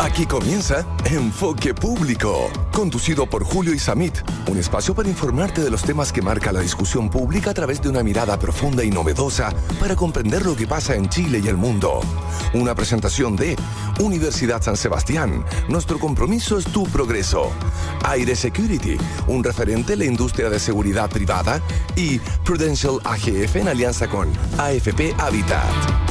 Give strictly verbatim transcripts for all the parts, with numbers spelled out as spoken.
Aquí comienza Enfoque Público, conducido por Julio Isamit, un espacio para informarte de los temas que marca la discusión pública a través de una mirada profunda y novedosa para comprender lo que pasa en Chile y el mundo. Una presentación de Universidad San Sebastián. Nuestro compromiso es tu progreso. Aire Security, un referente en la industria de seguridad privada, y Prudential A G F en alianza con A F P Habitat.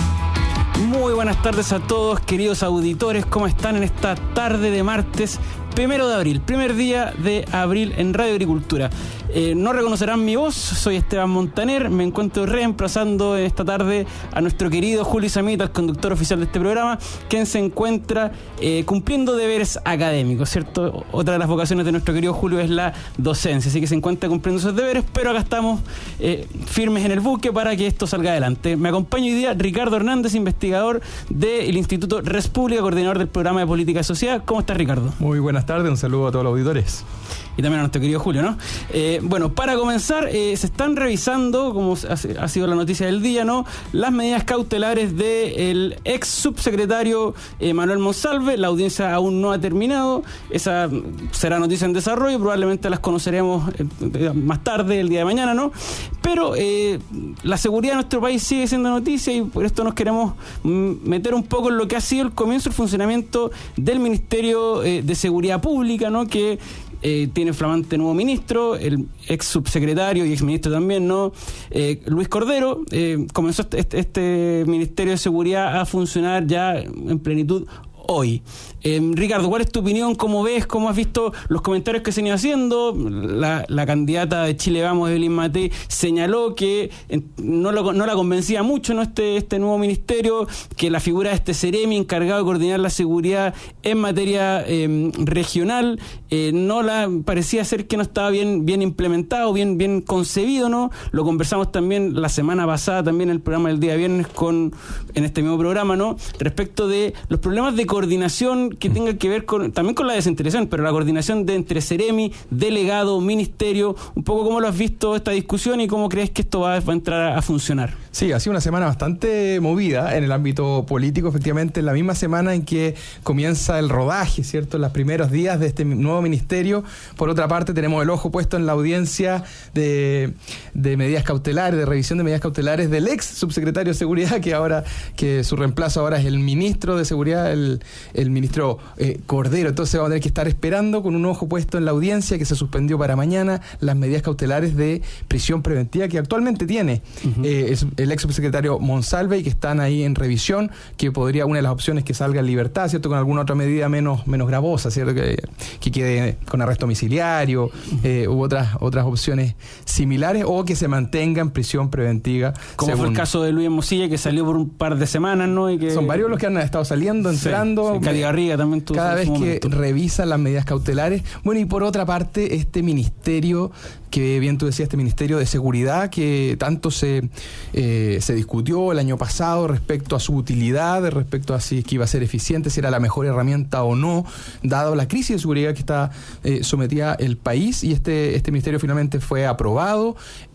Muy buenas tardes a todos, queridos auditores. ¿Cómo están en esta tarde de martes primero de abril? Primer día de abril en Radio Agricultura. Eh, no reconocerán mi voz, soy Esteban Montaner. Me encuentro reemplazando esta tarde a nuestro querido Julio Isamit, el conductor oficial de este programa, quien se encuentra eh, cumpliendo deberes académicos, ¿cierto? Otra de las vocaciones de nuestro querido Julio es la docencia, así que se encuentra cumpliendo esos deberes, pero acá estamos eh, firmes en el buque para que esto salga adelante. Me acompaña hoy día Ricardo Hernández, investigador del Instituto Res Pública, coordinador del programa de Política y Sociedad. ¿Cómo estás, Ricardo? Muy buenas tardes, un saludo a todos los auditores. Y también a nuestro querido Julio, ¿no? Eh, bueno, para comenzar, eh, se están revisando, como ha, ha sido la noticia del día, ¿no?, las medidas cautelares del ex subsecretario eh, Manuel Monsalve. La audiencia aún no ha terminado. Esa será noticia en desarrollo, probablemente las conoceremos eh, más tarde, el día de mañana, ¿no? Pero eh, la seguridad de nuestro país sigue siendo noticia y por esto nos queremos meter un poco en lo que ha sido el comienzo del funcionamiento del Ministerio eh, de Seguridad Pública, ¿no?, que Eh, tiene flamante nuevo ministro, el ex subsecretario y ex ministro también, ¿no? Eh, Luis Cordero. Eh, comenzó este, este Ministerio de Seguridad a funcionar ya en plenitud hoy. Eh, Ricardo, ¿cuál es tu opinión? ¿Cómo ves? ¿Cómo has visto los comentarios que se han ido haciendo? La, la candidata de Chile Vamos, Evelyn Matei, señaló que eh, no, lo, no la convencía mucho, ¿no?, este, este nuevo ministerio, que la figura de este Seremi encargado de coordinar la seguridad en materia eh, regional eh, no la parecía ser que no estaba bien, bien implementado, bien, bien concebido, ¿no? Lo conversamos también la semana pasada, también en el programa del día viernes, con, en este mismo programa, ¿no?, respecto de los problemas de coordinación que tenga que ver con también con la descentralización, pero la coordinación de entre Seremi, delegado, ministerio. Un poco cómo lo has visto esta discusión y cómo crees que esto va, va a entrar a, a funcionar. Sí, ha sido una semana bastante movida en el ámbito político, efectivamente, en la misma semana en que comienza el rodaje, ¿cierto?, en los primeros días de este nuevo ministerio. Por otra parte, tenemos el ojo puesto en la audiencia de, de medidas cautelares, de revisión de medidas cautelares del ex subsecretario de Seguridad, que ahora, que su reemplazo ahora es el ministro de Seguridad, el, el ministro eh, Cordero. Entonces vamos a tener que estar esperando con un ojo puesto en la audiencia, que se suspendió para mañana, las medidas cautelares de prisión preventiva que actualmente tiene uh-huh. eh, es, el ex subsecretario Monsalve, y que están ahí en revisión, que podría, una de las opciones, que salga en libertad, ¿cierto?, con alguna otra medida menos, menos gravosa, ¿cierto?, que, que quede con arresto domiciliario uh-huh. eh, u otras, otras opciones similares, o que se mantenga en prisión preventiva. Como según... fue el caso de Luis Hermosilla, que salió por un par de semanas, ¿no? Y que... Son varios los que han estado saliendo, entrando. Sí, sí. Cali Garriga también tuvo cada vez que momento. Revisan las medidas cautelares. Bueno, y por otra parte, este ministerio, que bien tú decías, este Ministerio de Seguridad, que tanto se, eh, se discutió el año pasado respecto a su utilidad, respecto a si es que iba a ser eficiente, si era la mejor herramienta o no, dado la crisis de seguridad que está eh, sometida el país, y este, este ministerio finalmente fue aprobado.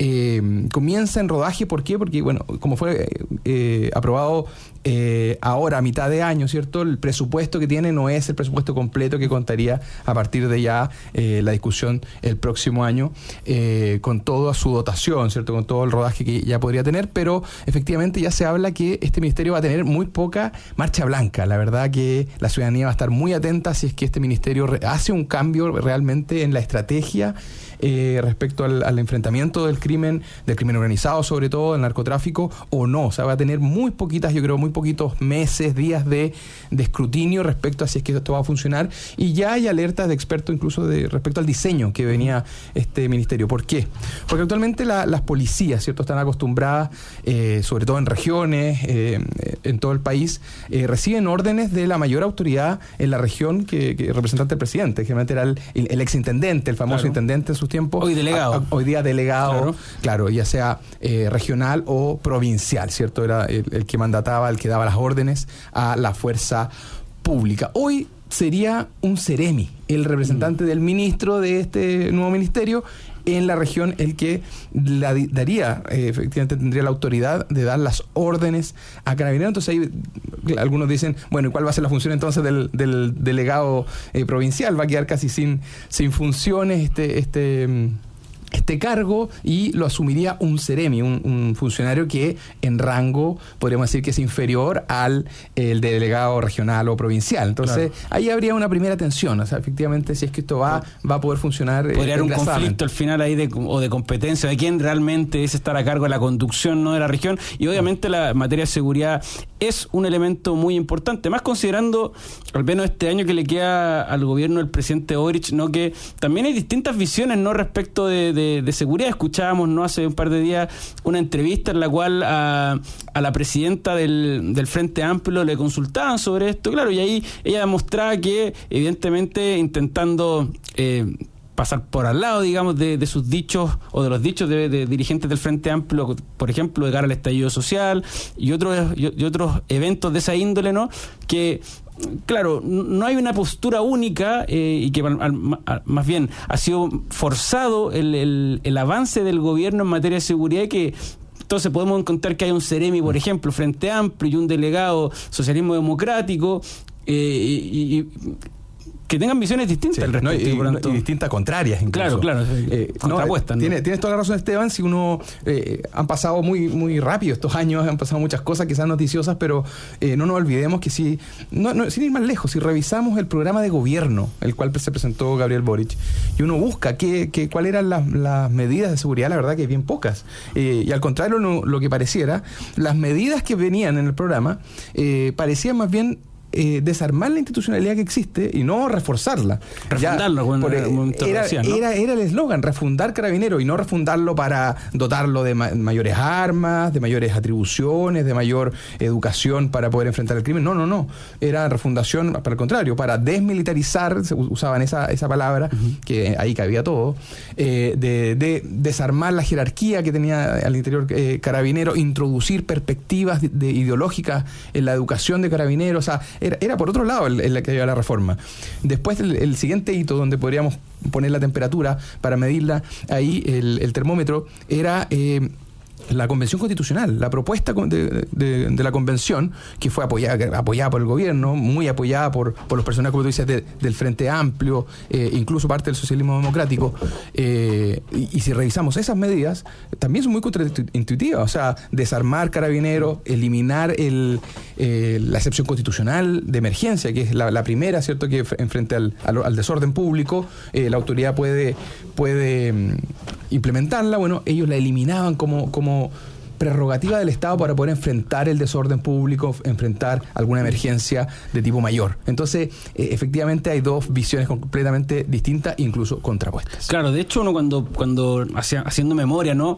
Eh, comienza en rodaje, ¿por qué? Porque, bueno, como fue eh, aprobado Eh, ahora a mitad de año, ¿cierto?, el presupuesto que tiene no es el presupuesto completo que contaría a partir de ya eh, la discusión el próximo año, eh, con toda su dotación, ¿cierto?, con todo el rodaje que ya podría tener, pero efectivamente ya se habla que este ministerio va a tener muy poca marcha blanca. La verdad que la ciudadanía va a estar muy atenta si es que este ministerio hace un cambio realmente en la estrategia eh, respecto al, al enfrentamiento del crimen, del crimen organizado, sobre todo, del narcotráfico, o no. O sea, va a tener muy poquitas, yo creo, muy poquitos meses, días de, de escrutinio respecto a si es que esto va a funcionar, y ya hay alertas de expertos incluso de respecto al diseño que venía este ministerio. ¿Por qué? Porque actualmente la, las policías, ¿cierto?, están acostumbradas, eh, sobre todo en regiones, eh, en todo el país, eh, reciben órdenes de la mayor autoridad en la región, que, que representante del presidente, generalmente era el, el, el exintendente, el famoso claro. intendente en sus tiempos. Hoy delegado. A, a, hoy día delegado, claro, claro ya sea eh, regional o provincial, ¿cierto? Era el, el que mandataba, el que daba las órdenes a la fuerza pública. Hoy sería un Seremi, el representante mm. del ministro de este nuevo ministerio, en la región el que la daría, eh, efectivamente tendría la autoridad de dar las órdenes a Carabineros. Entonces ahí algunos dicen, bueno, ¿y cuál va a ser la función entonces del, del delegado eh, provincial? Va a quedar casi sin, sin funciones este... este este cargo, y lo asumiría un seremi, un, un funcionario que en rango podríamos decir que es inferior al el delegado regional o provincial. Entonces, claro, ahí habría una primera tensión. O sea, efectivamente, si es que esto va, va a poder funcionar. Podría haber un conflicto al final ahí de, o de competencia de quién realmente es estar a cargo de la conducción, no de la región. Y obviamente la materia de seguridad es un elemento muy importante, más considerando al menos este año que le queda al gobierno del presidente Boric, ¿no? Que también hay distintas visiones, ¿no?, respecto de, de, de seguridad. Escuchábamos, ¿no?, hace un par de días una entrevista en la cual a, a la presidenta del, del Frente Amplio le consultaban sobre esto, claro, y ahí ella demostraba que evidentemente intentando eh, pasar por al lado, digamos, de, de sus dichos o de los dichos de, de dirigentes del Frente Amplio, por ejemplo, de cara al estallido social y otros y, y otros eventos de esa índole, ¿no?, que claro, no hay una postura única eh, y que al, al, más bien ha sido forzado el, el, el avance del gobierno en materia de seguridad, que entonces podemos encontrar que hay un seremi, por ejemplo, Frente Amplio, y un delegado Socialismo Democrático, eh, y, y que tengan visiones distintas, sí, al respecto, no, y, y distintas, contrarias incluso. Claro, claro, eh, contrapuestas. No, ¿no? Tiene, tienes toda la razón, Esteban. Si uno eh, han pasado muy muy rápido estos años, han pasado muchas cosas quizás noticiosas, pero eh, no nos olvidemos que si, no, no, sin ir más lejos, si revisamos el programa de gobierno, el cual se presentó Gabriel Boric, y uno busca qué, qué, cuáles eran las, las medidas de seguridad, la verdad que bien pocas. Eh, y al contrario, no, lo que pareciera, las medidas que venían en el programa eh, parecían más bien Eh, desarmar la institucionalidad que existe y no reforzarla. Refundarlo, bueno, por, eh, era, decía, ¿no? era, era el eslogan, refundar Carabineros, y no refundarlo para dotarlo de ma- mayores armas, de mayores atribuciones, de mayor educación para poder enfrentar el crimen. No, no, no. Era refundación, para el contrario, para desmilitarizar, se usaban esa, esa palabra, uh-huh, que ahí cabía todo, eh, de, de desarmar la jerarquía que tenía al interior eh, Carabineros, introducir perspectivas de, de ideológicas en la educación de Carabineros. O sea, Era, era por otro lado el, el que iba la reforma. Después el, el siguiente hito donde podríamos poner la temperatura para medirla, ahí el, el termómetro, era eh, la Convención Constitucional, la propuesta de, de, de la Convención, que fue apoyada, apoyada por el gobierno, muy apoyada por, por los personajes, como tú dices, de, del Frente Amplio, eh, incluso parte del Socialismo Democrático. Eh, y, y si revisamos esas medidas, también son muy contraintuitivas. O sea, desarmar Carabineros, eliminar el, eh, la excepción constitucional de emergencia, que es la, la primera, ¿cierto?, que en frente al, al, al desorden público, eh, la autoridad puede, puede um, implementarla. Bueno, ellos la eliminaban como, como prerrogativa del Estado para poder enfrentar el desorden público, enfrentar alguna emergencia de tipo mayor. Entonces, eh, efectivamente hay dos visiones completamente distintas, incluso contrapuestas. Claro, de hecho uno cuando, cuando hacia, haciendo memoria, ¿no?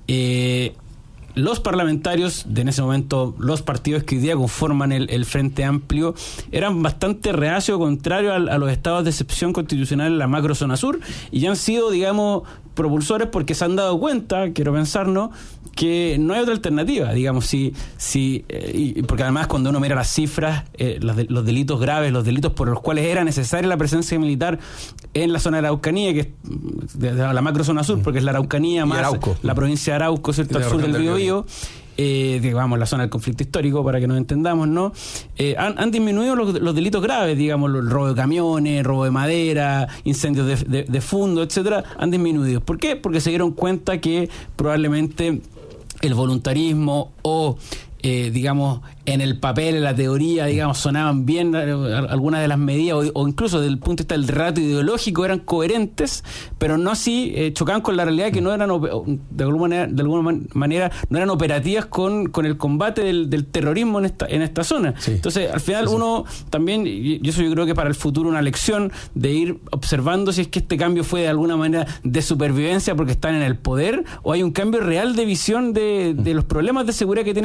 Eh, los parlamentarios de en ese momento, los partidos que hoy día conforman el, el Frente Amplio, eran bastante reacios, contrarios a, a los estados de excepción constitucional en la macrozona sur, y han sido, digamos, propulsores porque se han dado cuenta, quiero pensar, ¿no?, que no hay otra alternativa, digamos, si, si eh, y porque además cuando uno mira las cifras, eh, los, de, los delitos graves, los delitos por los cuales era necesaria la presencia militar en la zona de la Araucanía, que es de, de la macrozona sur, porque es la Araucanía más Arauco, la provincia de Arauco, ¿cierto?, al sur del Biobío, eh, digamos, la zona del conflicto histórico, para que nos entendamos, ¿no? Eh, han, han disminuido los, los delitos graves, digamos, el robo de camiones, robo de madera, incendios de, de, de fondo, etcétera, han disminuido. ¿Por qué? Porque se dieron cuenta que probablemente el voluntarismo o, eh, digamos, en el papel, en la teoría, digamos, sonaban bien algunas de las medidas, o, o incluso desde el punto de vista del relato ideológico eran coherentes, pero no así, eh, chocaban con la realidad, que no eran, de alguna manera, de alguna manera no eran operativas con, con el combate del, del terrorismo en esta, en esta zona. Sí. Entonces, al final sí, uno sí. también, y eso yo creo que para el futuro una lección de ir observando si es que este cambio fue de alguna manera de supervivencia porque están en el poder, o hay un cambio real de visión de, de los problemas de seguridad que tiene el país, que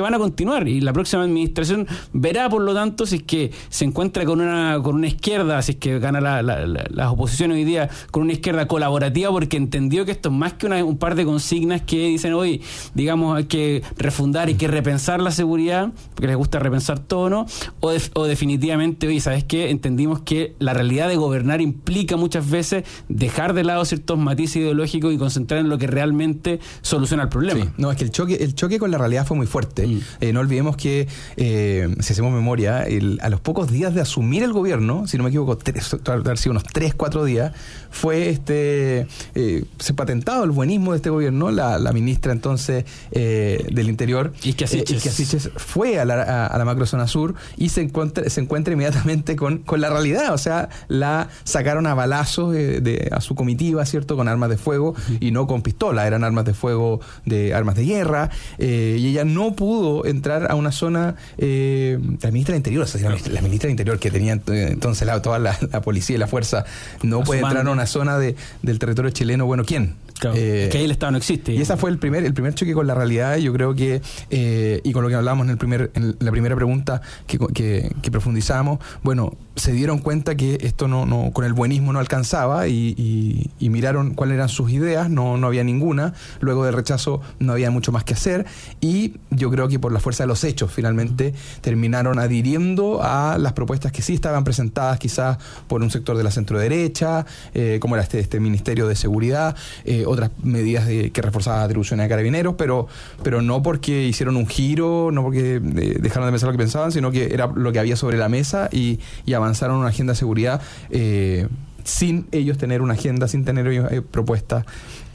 van a continuar, y la próxima administración verá, por lo tanto, si es que se encuentra con una con una izquierda, si es que gana la, la, la, las oposiciones hoy día, con una izquierda colaborativa, porque entendió que esto es más que una, un par de consignas que dicen hoy, digamos, hay que refundar, hay que repensar la seguridad, porque les gusta repensar todo, ¿no? O, de, o definitivamente, oye, ¿sabes qué? Entendimos que la realidad de gobernar implica muchas veces dejar de lado ciertos matices ideológicos y concentrar en lo que realmente soluciona el problema. Sí. No, es que el choque, el choque con la realidad fue muy fuerte. Mm. Eh, no olvidemos que, eh, si hacemos memoria, el, a los pocos días de asumir el gobierno, si no me equivoco, tres, haber sido unos tres, cuatro días, fue este eh, se patentado el buenismo de este gobierno. La, la ministra entonces eh, del Interior, Isquia Siches, eh, Isquia Siches, fue a la, a, a la macrozona sur y se encuentra, se encuentra inmediatamente con, con la realidad. O sea, la sacaron a balazos de, de, a su comitiva, ¿cierto? Con armas de fuego, uh-huh. y no con pistola, eran armas de fuego, de armas de guerra, eh, y ella no pudo entrar a una zona, eh, la ministra del Interior, o sea, la, la ministra del Interior, que tenía entonces la, toda la, la policía y la fuerza, no a puede entrar a una zona de, del territorio chileno. Bueno, ¿quién? Claro, eh, que ahí el Estado no existe. Y ese fue el primer el primer choque con la realidad. Yo creo que, eh, y con lo que hablábamos en el primer en la primera pregunta que, que, que profundizamos, bueno, se dieron cuenta que esto no, no con el buenismo no alcanzaba y, y, y miraron cuáles eran sus ideas, no, no había ninguna. Luego del rechazo no había mucho más que hacer y yo creo que por la fuerza de los hechos finalmente terminaron adhiriendo a las propuestas que sí estaban presentadas quizás por un sector de la centro-derecha, eh, como era este, este Ministerio de Seguridad, eh, otras medidas de, que reforzaban las atribuciones a carabineros, pero, pero no porque hicieron un giro, no porque eh, dejaron de pensar lo que pensaban, sino que era lo que había sobre la mesa y, y avanzaron una agenda de seguridad eh, sin ellos tener una agenda, sin tener ellos eh, propuestas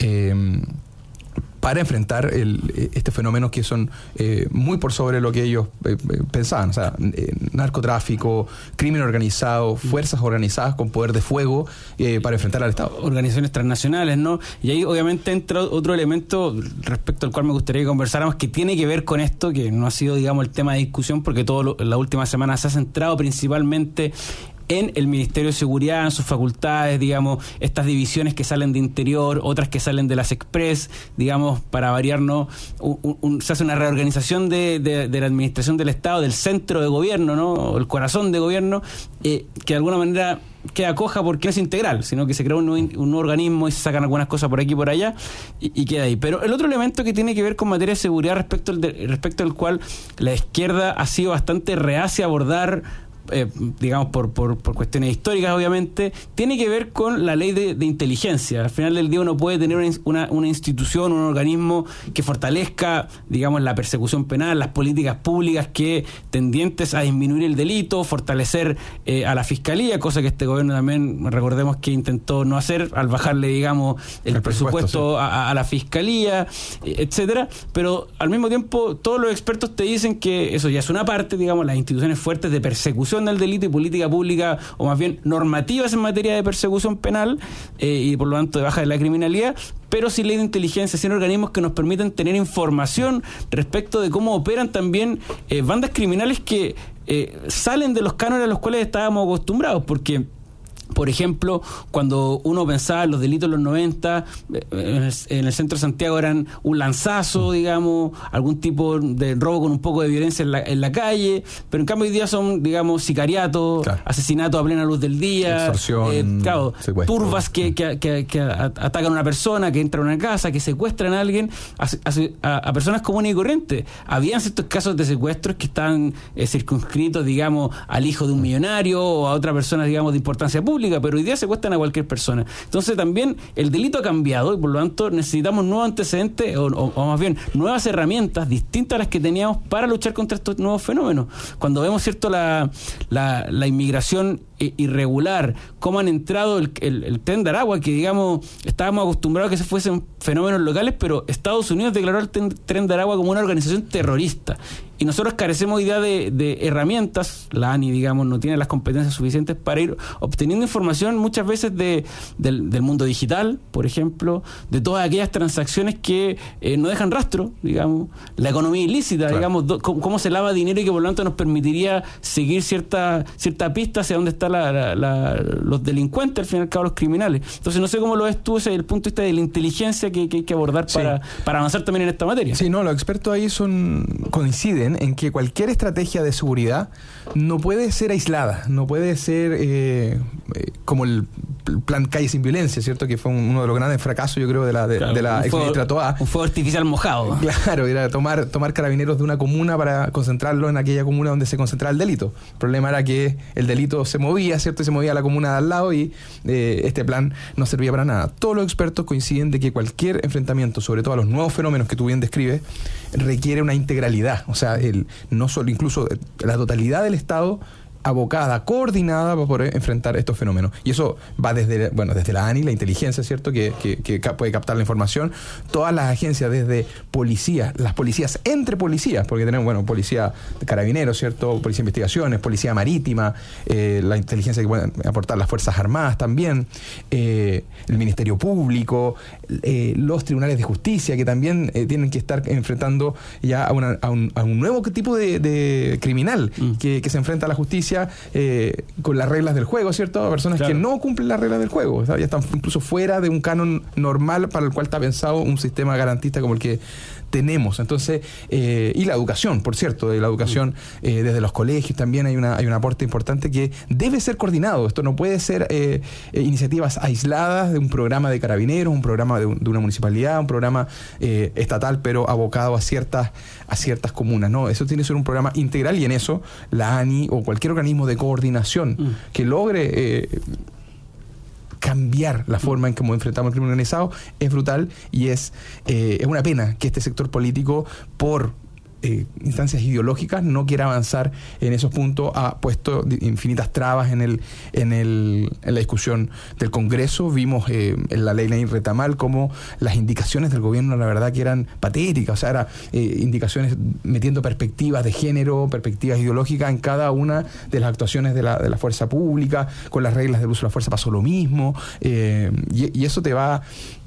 eh, para enfrentar el, este fenómeno que son eh, muy por sobre lo que ellos eh, pensaban. O sea, eh, narcotráfico, crimen organizado, fuerzas organizadas con poder de fuego eh, para enfrentar al Estado. Organizaciones transnacionales, ¿no? Y ahí obviamente entra otro elemento respecto al cual me gustaría que conversáramos, que tiene que ver con esto, que no ha sido, digamos, el tema de discusión, porque todo la última semana se ha centrado principalmente en el Ministerio de Seguridad, en sus facultades, digamos, estas divisiones que salen de Interior, otras que salen de las Express, digamos, para variarnos, un, un, se hace una reorganización de, de, de la administración del Estado, del centro de gobierno, ¿no? El corazón de gobierno, eh, que de alguna manera queda coja porque no es integral, sino que se crea un, un nuevo organismo y se sacan algunas cosas por aquí y por allá y, y queda ahí. Pero el otro elemento que tiene que ver con materia de seguridad respecto al, de, respecto al cual la izquierda ha sido bastante reacia a abordar, Eh, digamos por, por, por cuestiones históricas obviamente, tiene que ver con la ley de, de inteligencia. Al final del día uno puede tener una, una, una institución, un organismo que fortalezca, digamos, la persecución penal, las políticas públicas que tendientes a disminuir el delito, fortalecer eh, a la fiscalía, cosa que este gobierno también, recordemos que intentó no hacer al bajarle, digamos, el, el presupuesto, presupuesto sí. a, a la fiscalía, etcétera. Pero al mismo tiempo todos los expertos te dicen que eso ya es una parte, digamos, las instituciones fuertes de persecución del delito y política pública, o más bien normativas en materia de persecución penal eh, y por lo tanto de baja de la criminalidad, pero sin ley de inteligencia, sin organismos que nos permitan tener información respecto de cómo operan también eh, bandas criminales que eh, salen de los cánones a los cuales estábamos acostumbrados, porque por ejemplo, cuando uno pensaba en los delitos de los noventa, en el, en el centro de Santiago eran un lanzazo, digamos, algún tipo de robo con un poco de violencia en la, en la calle, pero en cambio hoy día son, digamos, sicariatos, claro, asesinatos a plena luz del día, extorsión, eh, claro, secuestro, turbas que, que, que, que atacan a una persona, que entran a una casa, que secuestran a alguien, a, a, a personas comunes y corrientes. Habían ciertos casos de secuestros que estaban eh, circunscritos, digamos, al hijo de un millonario o a otra persona, digamos, de importancia pública, pero hoy día secuestran a cualquier persona. Entonces también el delito ha cambiado y por lo tanto necesitamos nuevos antecedentes o, o, o más bien nuevas herramientas distintas a las que teníamos para luchar contra estos nuevos fenómenos. Cuando vemos, cierto, la, la, la inmigración irregular, cómo han entrado el, el, el tren de Aragua, que digamos estábamos acostumbrados a que se fuesen fenómenos locales, pero Estados Unidos declaró el tren de Aragua como una organización terrorista y nosotros carecemos hoy día de, de herramientas. La ANI, digamos, no tiene las competencias suficientes para ir obteniendo información muchas veces de, del, del mundo digital, por ejemplo, de todas aquellas transacciones que eh, no dejan rastro, digamos, la economía ilícita, claro. digamos, do, cómo, cómo se lava dinero y que por lo tanto nos permitiría seguir cierta, cierta pista hacia dónde están la, la, la, los delincuentes, al fin y al cabo los criminales. Entonces no sé cómo lo ves tú desde el punto de vista de la inteligencia que, que hay que abordar sí. para, para avanzar también en esta materia. Sí, no, los expertos ahí son coinciden en que cualquier estrategia de seguridad no puede ser aislada, no puede ser eh, eh, como el plan Calle sin Violencia, ¿cierto? Que fue un, uno de los grandes fracasos, yo creo, de la, de, claro, de la exministra Toá. Un fuego artificial mojado. Claro, era tomar, tomar carabineros de una comuna para concentrarlo en aquella comuna donde se concentraba el delito. El problema era que el delito se movía, ¿cierto? Y se movía a la comuna de al lado y eh, este plan no servía para nada. Todos los expertos coinciden de que cualquier enfrentamiento, sobre todo a los nuevos fenómenos que tú bien describes, requiere una integralidad. O sea, el, no solo, incluso la totalidad del Estado abocada, coordinada para poder enfrentar estos fenómenos. Y eso va desde, bueno, desde la ANI, la inteligencia, ¿cierto? Que, que, que puede captar la información. Todas las agencias, desde policías, las policías entre policías, porque tenemos, bueno, policía de carabineros, ¿cierto? Policía de investigaciones, policía marítima, eh, la inteligencia que pueden aportar las Fuerzas Armadas también, eh, el Ministerio Público, eh, los tribunales de justicia, que también eh, tienen que estar enfrentando ya a, una, a, un, a un nuevo tipo de, de criminal mm. que, que se enfrenta a la justicia Eh, con las reglas del juego, ¿cierto? Personas claro. que no cumplen las reglas del juego, o sea, ya están incluso fuera de un canon normal para el cual está pensado un sistema garantista como el que tenemos. Entonces, eh, y la educación, por cierto, de la educación eh, desde los colegios también hay una hay un aporte importante que debe ser coordinado. Esto no puede ser eh, eh, iniciativas aisladas de un programa de carabineros, un programa de, un, de una municipalidad, un programa eh, estatal, pero abocado a ciertas a ciertas comunas, ¿no? Eso tiene que ser un programa integral y en eso la ANI o cualquier organismo de coordinación mm. que logre eh, cambiar la forma en que enfrentamos el crimen organizado es brutal y es, eh, es una pena que este sector político, por eh, instancias ideológicas, no quiera avanzar en esos puntos. Ha puesto infinitas trabas en el en el en la discusión del Congreso. Vimos eh, en la ley Nair Retamal como las indicaciones del gobierno, la verdad que eran patéticas, o sea, eran eh, indicaciones metiendo perspectivas de género, perspectivas ideológicas en cada una de las actuaciones de la, de la fuerza pública. Con las reglas del uso de la fuerza pasó lo mismo, eh, y, y eso te va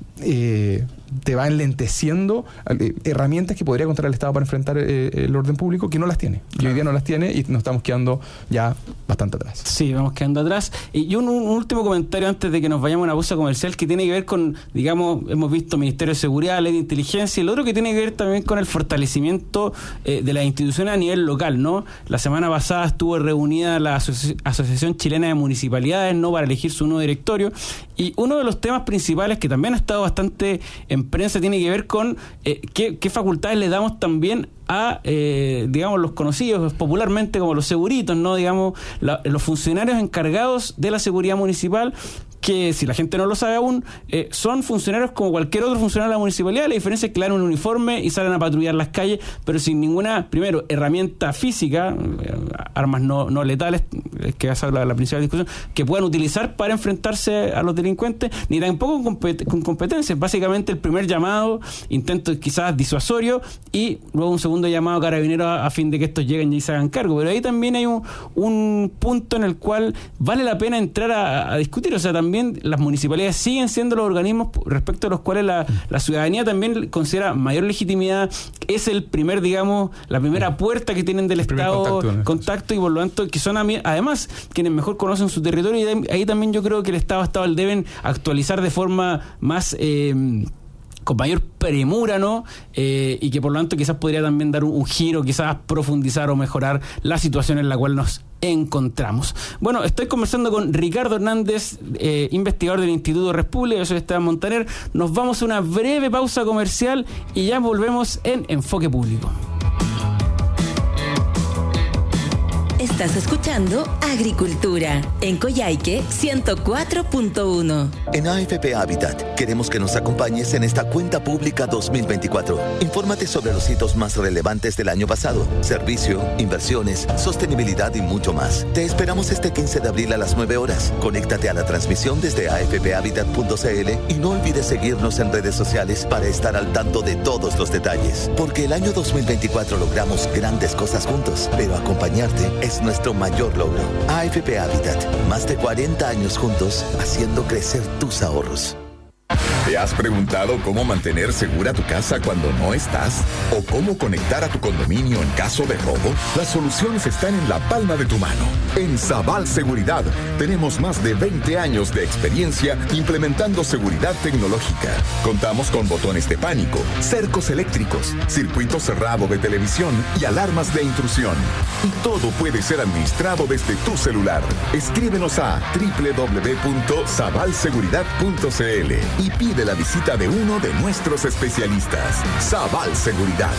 eh, te va enlenteciendo eh, herramientas que podría contar el Estado para enfrentar eh, el orden público, que no las tiene. Claro. Y hoy día no las tiene y nos estamos quedando ya bastante atrás. Sí, vamos quedando atrás. Y un, un último comentario antes de que nos vayamos a una pausa comercial, que tiene que ver con, digamos, hemos visto Ministerio de Seguridad, Ley de Inteligencia, y el otro que tiene que ver también con el fortalecimiento eh, de las instituciones a nivel local, ¿no? La semana pasada estuvo reunida la Asoci- Asociación Chilena de Municipalidades, ¿no?, para elegir su nuevo directorio, y uno de los temas principales que también ha estado bastante en prensa tiene que ver con eh, qué, qué facultades le damos también a, eh, digamos, los conocidos popularmente como los seguritos, ¿no? Digamos, la, los funcionarios encargados de la seguridad municipal, que si la gente no lo sabe aún, eh, son funcionarios como cualquier otro funcionario de la municipalidad. La diferencia es que le dan un uniforme y salen a patrullar las calles, pero sin ninguna, primero, herramienta física, eh, armas no, no letales, que esa es la, la principal discusión, que puedan utilizar para enfrentarse a los delincuentes, ni tampoco con, compet- con competencias. Básicamente el primer llamado, intento quizás disuasorio, y luego un segundo llamado a carabineros a, a fin de que estos lleguen y se hagan cargo. Pero ahí también hay un, un punto en el cual vale la pena entrar a, a discutir. O sea, también las municipalidades siguen siendo los organismos respecto a los cuales la, la ciudadanía también considera mayor legitimidad. Es el primer, digamos, la primera puerta que tienen del el Estado, contacto, ¿no? contacto, y por lo tanto que son además quienes mejor conocen su territorio, y ahí también yo creo que el Estado ha estado al deben actualizar de forma más eh, con mayor premura, ¿no? Eh, y que por lo tanto quizás podría también dar un, un giro, quizás profundizar o mejorar la situación en la cual nos encontramos. Bueno, estoy conversando con Ricardo Hernández, eh, investigador del Instituto República. Yo soy Esteban Montaner. Nos vamos a una breve pausa comercial y ya volvemos en Enfoque Público. Esta Estás escuchando Agricultura en Coyhaique ciento cuatro punto uno. En A F P Habitat queremos que nos acompañes en esta cuenta pública dos mil veinticuatro. Infórmate sobre los hitos más relevantes del año pasado, servicio, inversiones, sostenibilidad y mucho más. Te esperamos este quince de abril a las nueve horas. Conéctate a la transmisión desde a f p habitat punto c l y no olvides seguirnos en redes sociales para estar al tanto de todos los detalles. Porque el año dos mil veinticuatro logramos grandes cosas juntos, pero acompañarte es nuestro mayor logro. A F P Habitat, más de cuarenta años juntos haciendo crecer tus ahorros. ¿Te has preguntado cómo mantener segura tu casa cuando no estás? ¿O cómo conectar a tu condominio en caso de robo? Las soluciones están en la palma de tu mano. En Sabal Seguridad tenemos más de veinte años de experiencia implementando seguridad tecnológica. Contamos con botones de pánico, cercos eléctricos, circuito cerrado de televisión y alarmas de intrusión. Y todo puede ser administrado desde tu celular. Escríbenos a doble u doble u doble u punto sabal seguridad punto c l y pide la visita de uno de nuestros especialistas. Sabal Seguridad.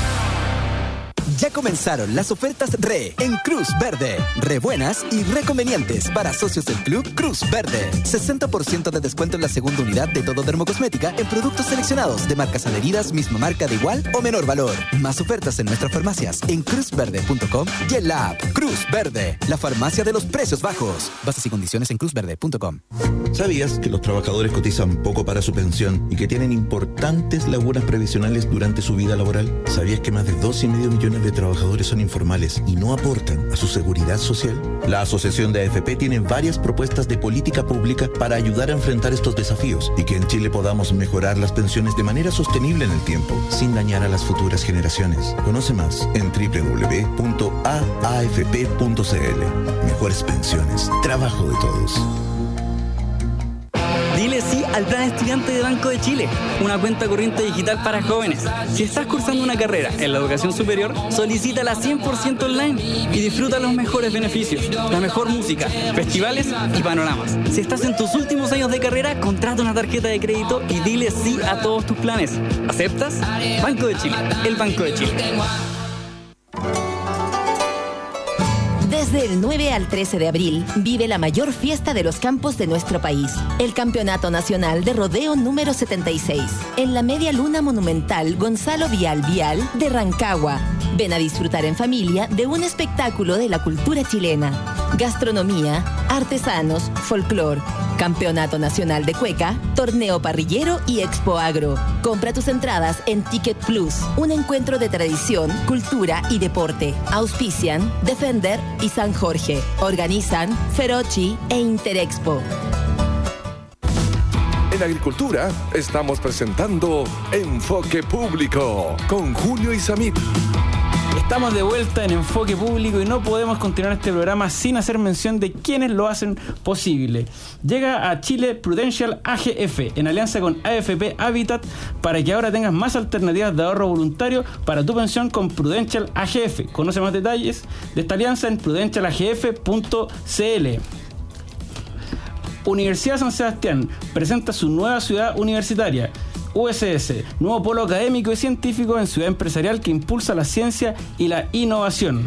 Ya comenzaron las ofertas RE en Cruz Verde. Re buenas y re convenientes para socios del Club Cruz Verde. sesenta por ciento de descuento en la segunda unidad de todo dermocosmética en productos seleccionados de marcas adheridas, misma marca de igual o menor valor. Más ofertas en nuestras farmacias en cruz verde punto com y en la app Cruz Verde, la farmacia de los precios bajos. Bases y condiciones en cruz verde punto com. ¿Sabías que los trabajadores cotizan poco para su pensión y que tienen importantes lagunas previsionales durante su vida laboral? ¿Sabías que más de dos y medio millones de trabajadores son informales y no aportan a su seguridad social? La Asociación de A F P tiene varias propuestas de política pública para ayudar a enfrentar estos desafíos y que en Chile podamos mejorar las pensiones de manera sostenible en el tiempo, sin dañar a las futuras generaciones. Conoce más en doble u doble u doble u punto a a f p punto c l. Mejores pensiones, trabajo de todos. Dile sí al Plan Estudiante de Banco de Chile, una cuenta corriente digital para jóvenes. Si estás cursando una carrera en la educación superior, solicítala cien por ciento online y disfruta los mejores beneficios, la mejor música, festivales y panoramas. Si estás en tus últimos años de carrera, contrata una tarjeta de crédito y dile sí a todos tus planes. ¿Aceptas? Banco de Chile, el Banco de Chile. Desde el nueve al trece de abril, vive la mayor fiesta de los campos de nuestro país, el Campeonato Nacional de Rodeo número setenta y seis, en la Media Luna Monumental Gonzalo Vial Vial de Rancagua. Ven a disfrutar en familia de un espectáculo de la cultura chilena, gastronomía, artesanos, folclor, Campeonato Nacional de Cueca, Torneo Parrillero y Expo Agro. Compra tus entradas en Ticket Plus, un encuentro de tradición, cultura y deporte. Auspician Defender y San Jorge. Organizan Ferochi e Interexpo. En Agricultura estamos presentando Enfoque Público con Julio Isamit. Estamos de vuelta en Enfoque Público y no podemos continuar este programa sin hacer mención de quienes lo hacen posible. Llega a Chile Prudential A G F en alianza con A F P Habitat para que ahora tengas más alternativas de ahorro voluntario para tu pensión con Prudential A G F. Conoce más detalles de esta alianza en prudential a g f punto c l. Universidad San Sebastián presenta su nueva ciudad universitaria. U S S, nuevo polo académico y científico en ciudad empresarial que impulsa la ciencia y la innovación.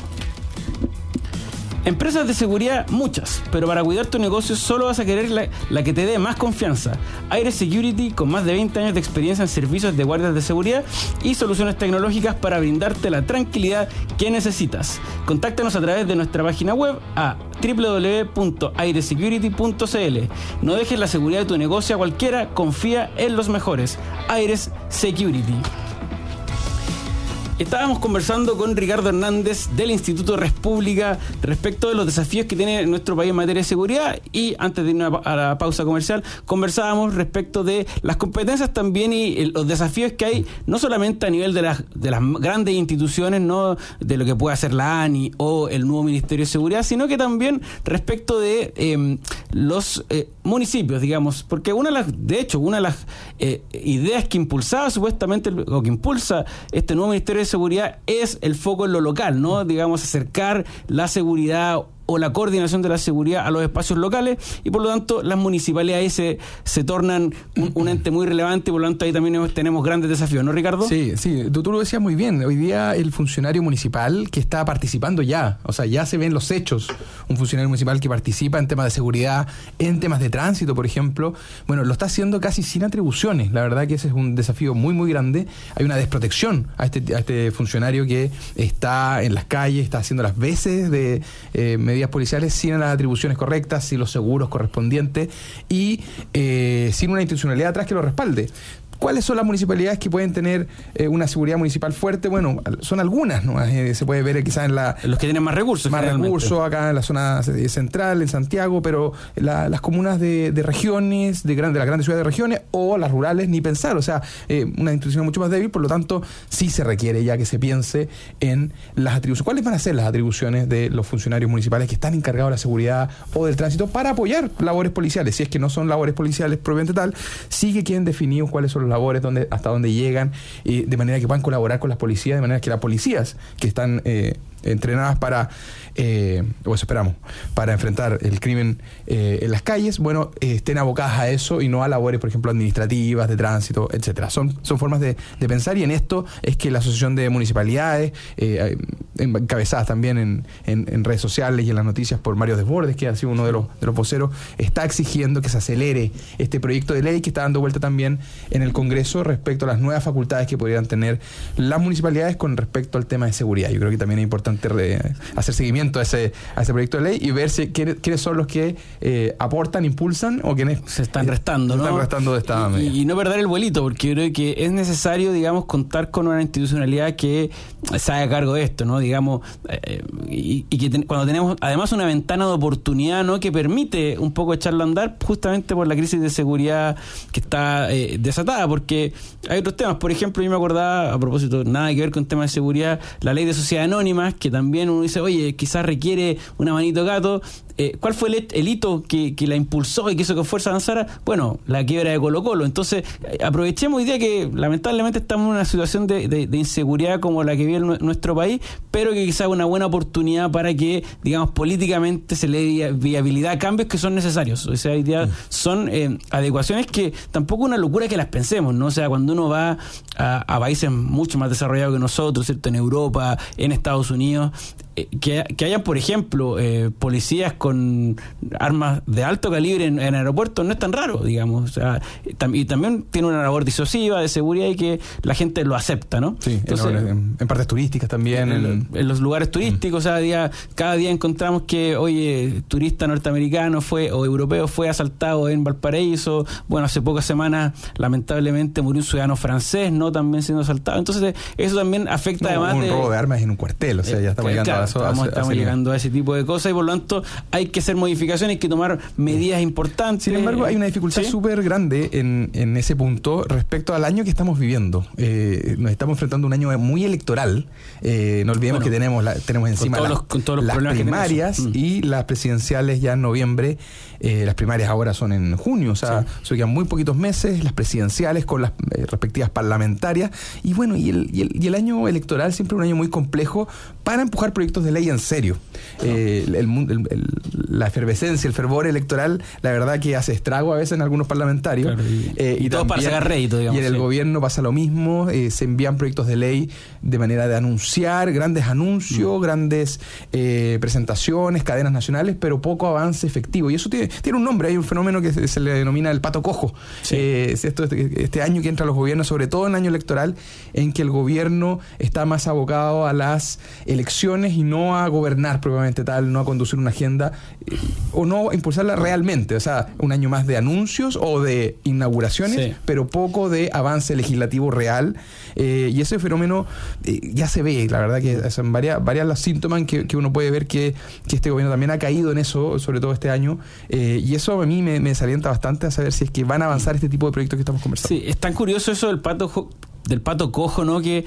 Empresas de seguridad, muchas, pero para cuidar tu negocio solo vas a querer la, la que te dé más confianza. Aire Security, con más de veinte años de experiencia en servicios de guardias de seguridad y soluciones tecnológicas para brindarte la tranquilidad que necesitas. Contáctanos a través de nuestra página web a doble u doble u doble u punto aire security punto c l. No dejes la seguridad de tu negocio a cualquiera, confía en los mejores. Aires Security. Estábamos conversando con Ricardo Hernández del Instituto Res Pública respecto de los desafíos que tiene nuestro país en materia de seguridad, y antes de irnos a la pausa comercial conversábamos respecto de las competencias también y los desafíos que hay no solamente a nivel de las, de las grandes instituciones, no de lo que puede hacer la A N I o el nuevo Ministerio de Seguridad, sino que también respecto de eh, los eh, municipios, digamos, porque una de las, de hecho, una de las eh, ideas que impulsaba supuestamente o que impulsa este nuevo Ministerio de Seguridad es el foco en lo local, ¿no? Digamos, acercar la seguridad o la coordinación de la seguridad a los espacios locales, y por lo tanto las municipalidades se, se tornan un, un ente muy relevante, y por lo tanto ahí también tenemos grandes desafíos, ¿no, Ricardo? Sí, sí, tú, tú lo decías muy bien. Hoy día el funcionario municipal que está participando ya, o sea, ya se ven los hechos, un funcionario municipal que participa en temas de seguridad, en temas de tránsito, por ejemplo, bueno, lo está haciendo casi sin atribuciones. La verdad que ese es un desafío muy, muy grande. Hay una desprotección a este, a este funcionario que está en las calles, está haciendo las veces de eh, medidas policiales sin las atribuciones correctas, sin los seguros correspondientes y eh, sin una institucionalidad atrás que lo respalde. ¿Cuáles son las municipalidades que pueden tener eh, una seguridad municipal fuerte? Bueno, son algunas, ¿no? Eh, se puede ver quizás en la... Los que tienen más recursos. Más recursos acá en la zona central, en Santiago, pero la, las comunas de, de regiones, de, gran, de las grandes ciudades de regiones, o las rurales, ni pensar. O sea, eh, una institución mucho más débil, por lo tanto, sí se requiere ya que se piense en las atribuciones. ¿Cuáles van a ser las atribuciones de los funcionarios municipales que están encargados de la seguridad o del tránsito para apoyar labores policiales? Si es que no son labores policiales propiamente tal, sí que queden definidos cuáles son los labores, donde, hasta dónde llegan, y de manera que puedan colaborar con las policías, de manera que las policías que están eh, entrenadas para, eh, o eso esperamos, para enfrentar el crimen eh, en las calles, bueno, eh, estén abocadas a eso y no a labores, por ejemplo, administrativas, de tránsito, etcétera. Son, son formas de, de pensar, y en esto es que la Asociación de Municipalidades, eh, encabezadas también en, en, en redes sociales y en las noticias por Mario Desbordes, que ha sido uno de los, de los voceros, está exigiendo que se acelere este proyecto de ley que está dando vuelta también en el Congreso respecto a las nuevas facultades que podrían tener las municipalidades con respecto al tema de seguridad. Yo creo que también es importante Re, hacer seguimiento a ese, a ese proyecto de ley y ver si, quiénes, quiénes son los que eh, aportan, impulsan, o quienes se están restando, eh, ¿no? están restando de esta y, medida. Y no perder el vuelito, porque yo creo que es necesario, digamos, contar con una institucionalidad que se haga cargo de esto, ¿no? Digamos, eh, y, y que ten, cuando tenemos además una ventana de oportunidad, ¿no?, que permite un poco echarlo a andar, justamente por la crisis de seguridad que está eh, desatada, porque hay otros temas. Por ejemplo, yo me acordaba, a propósito, nada que ver con temas de seguridad, la ley de sociedades anónimas, que también uno dice, oye, quizás requiere una manito gato. Eh, ¿Cuál fue el, el hito que, que la impulsó y que hizo que Fuerza avanzara? Bueno, la quiebra de Colo Colo. Entonces, eh, aprovechemos hoy día que lamentablemente estamos en una situación de, de, de inseguridad como la que vive el, nuestro país, pero que quizás es una buena oportunidad para que, digamos, políticamente se le dé viabilidad a cambios que son necesarios. O sea, hoy día mm. son eh, adecuaciones que tampoco es una locura que las pensemos, ¿no? O sea, cuando uno va a, a países mucho más desarrollados que nosotros, ¿cierto?, en Europa, en Estados Unidos, Que, que hayan, por ejemplo, eh, policías con armas de alto calibre en, en aeropuertos no es tan raro, digamos. O sea, tam, y también tiene una labor disuasiva de seguridad y que la gente lo acepta, ¿no? Sí, entonces, en, en partes turísticas también. En, en, en los lugares turísticos, mm. o sea, día, cada día encontramos que, oye, turista norteamericano fue o europeo fue asaltado en Valparaíso. Bueno, hace pocas semanas, lamentablemente, murió un ciudadano francés, ¿no?, también siendo asaltado. Entonces, eso también afecta, no, además un de... Un robo de armas en un cuartel, o sea, ya estamos eh, llegando claro, a eso. Estamos, hace, estamos hace llegando a ese tipo de cosas, y por lo tanto hay que hacer modificaciones, hay que tomar medidas importantes. Sin embargo, hay una dificultad súper ¿Sí? grande en, en ese punto respecto al año que estamos viviendo. Eh, nos estamos enfrentando a un año muy electoral. Eh, no olvidemos bueno, que tenemos la, tenemos encima con todos las, los, con todos los las primarias mm. y las presidenciales ya en noviembre. Eh, las primarias ahora son en junio, o sea, sí. se quedan muy poquitos meses, las presidenciales con las eh, respectivas parlamentarias. Y bueno, y el, y, el, y el año electoral siempre es un año muy complejo para empujar proyectos de ley en serio. No. Eh, el, el, el, la efervescencia, el fervor electoral, la verdad que hace estrago a veces en algunos parlamentarios. Claro, y, eh, y, y todo para sacar rédito, digamos. Y en el sí. gobierno pasa lo mismo, eh, se envían proyectos de ley de manera de anunciar, grandes anuncios, mm. grandes eh, presentaciones, cadenas nacionales, pero poco avance efectivo. Y eso tiene, tiene un nombre, hay un fenómeno que se, se le denomina el pato cojo. Sí. Eh, esto, este, este año que entra a los gobiernos, sobre todo en año electoral, en que el gobierno está más abocado a las elecciones y no a gobernar propiamente tal, no a conducir una agenda eh, o no a impulsarla realmente. O sea, un año más de anuncios o de inauguraciones, sí. pero poco de avance legislativo real. Eh, y ese fenómeno eh, ya se ve, la verdad que son varias, varias los síntomas que, que uno puede ver que, que este gobierno también ha caído en eso, sobre todo este año. Eh, y eso a mí me, me desalienta bastante a saber si es que van a avanzar este tipo de proyectos que estamos conversando. Sí, es tan curioso eso del pato del pato cojo, ¿no? Que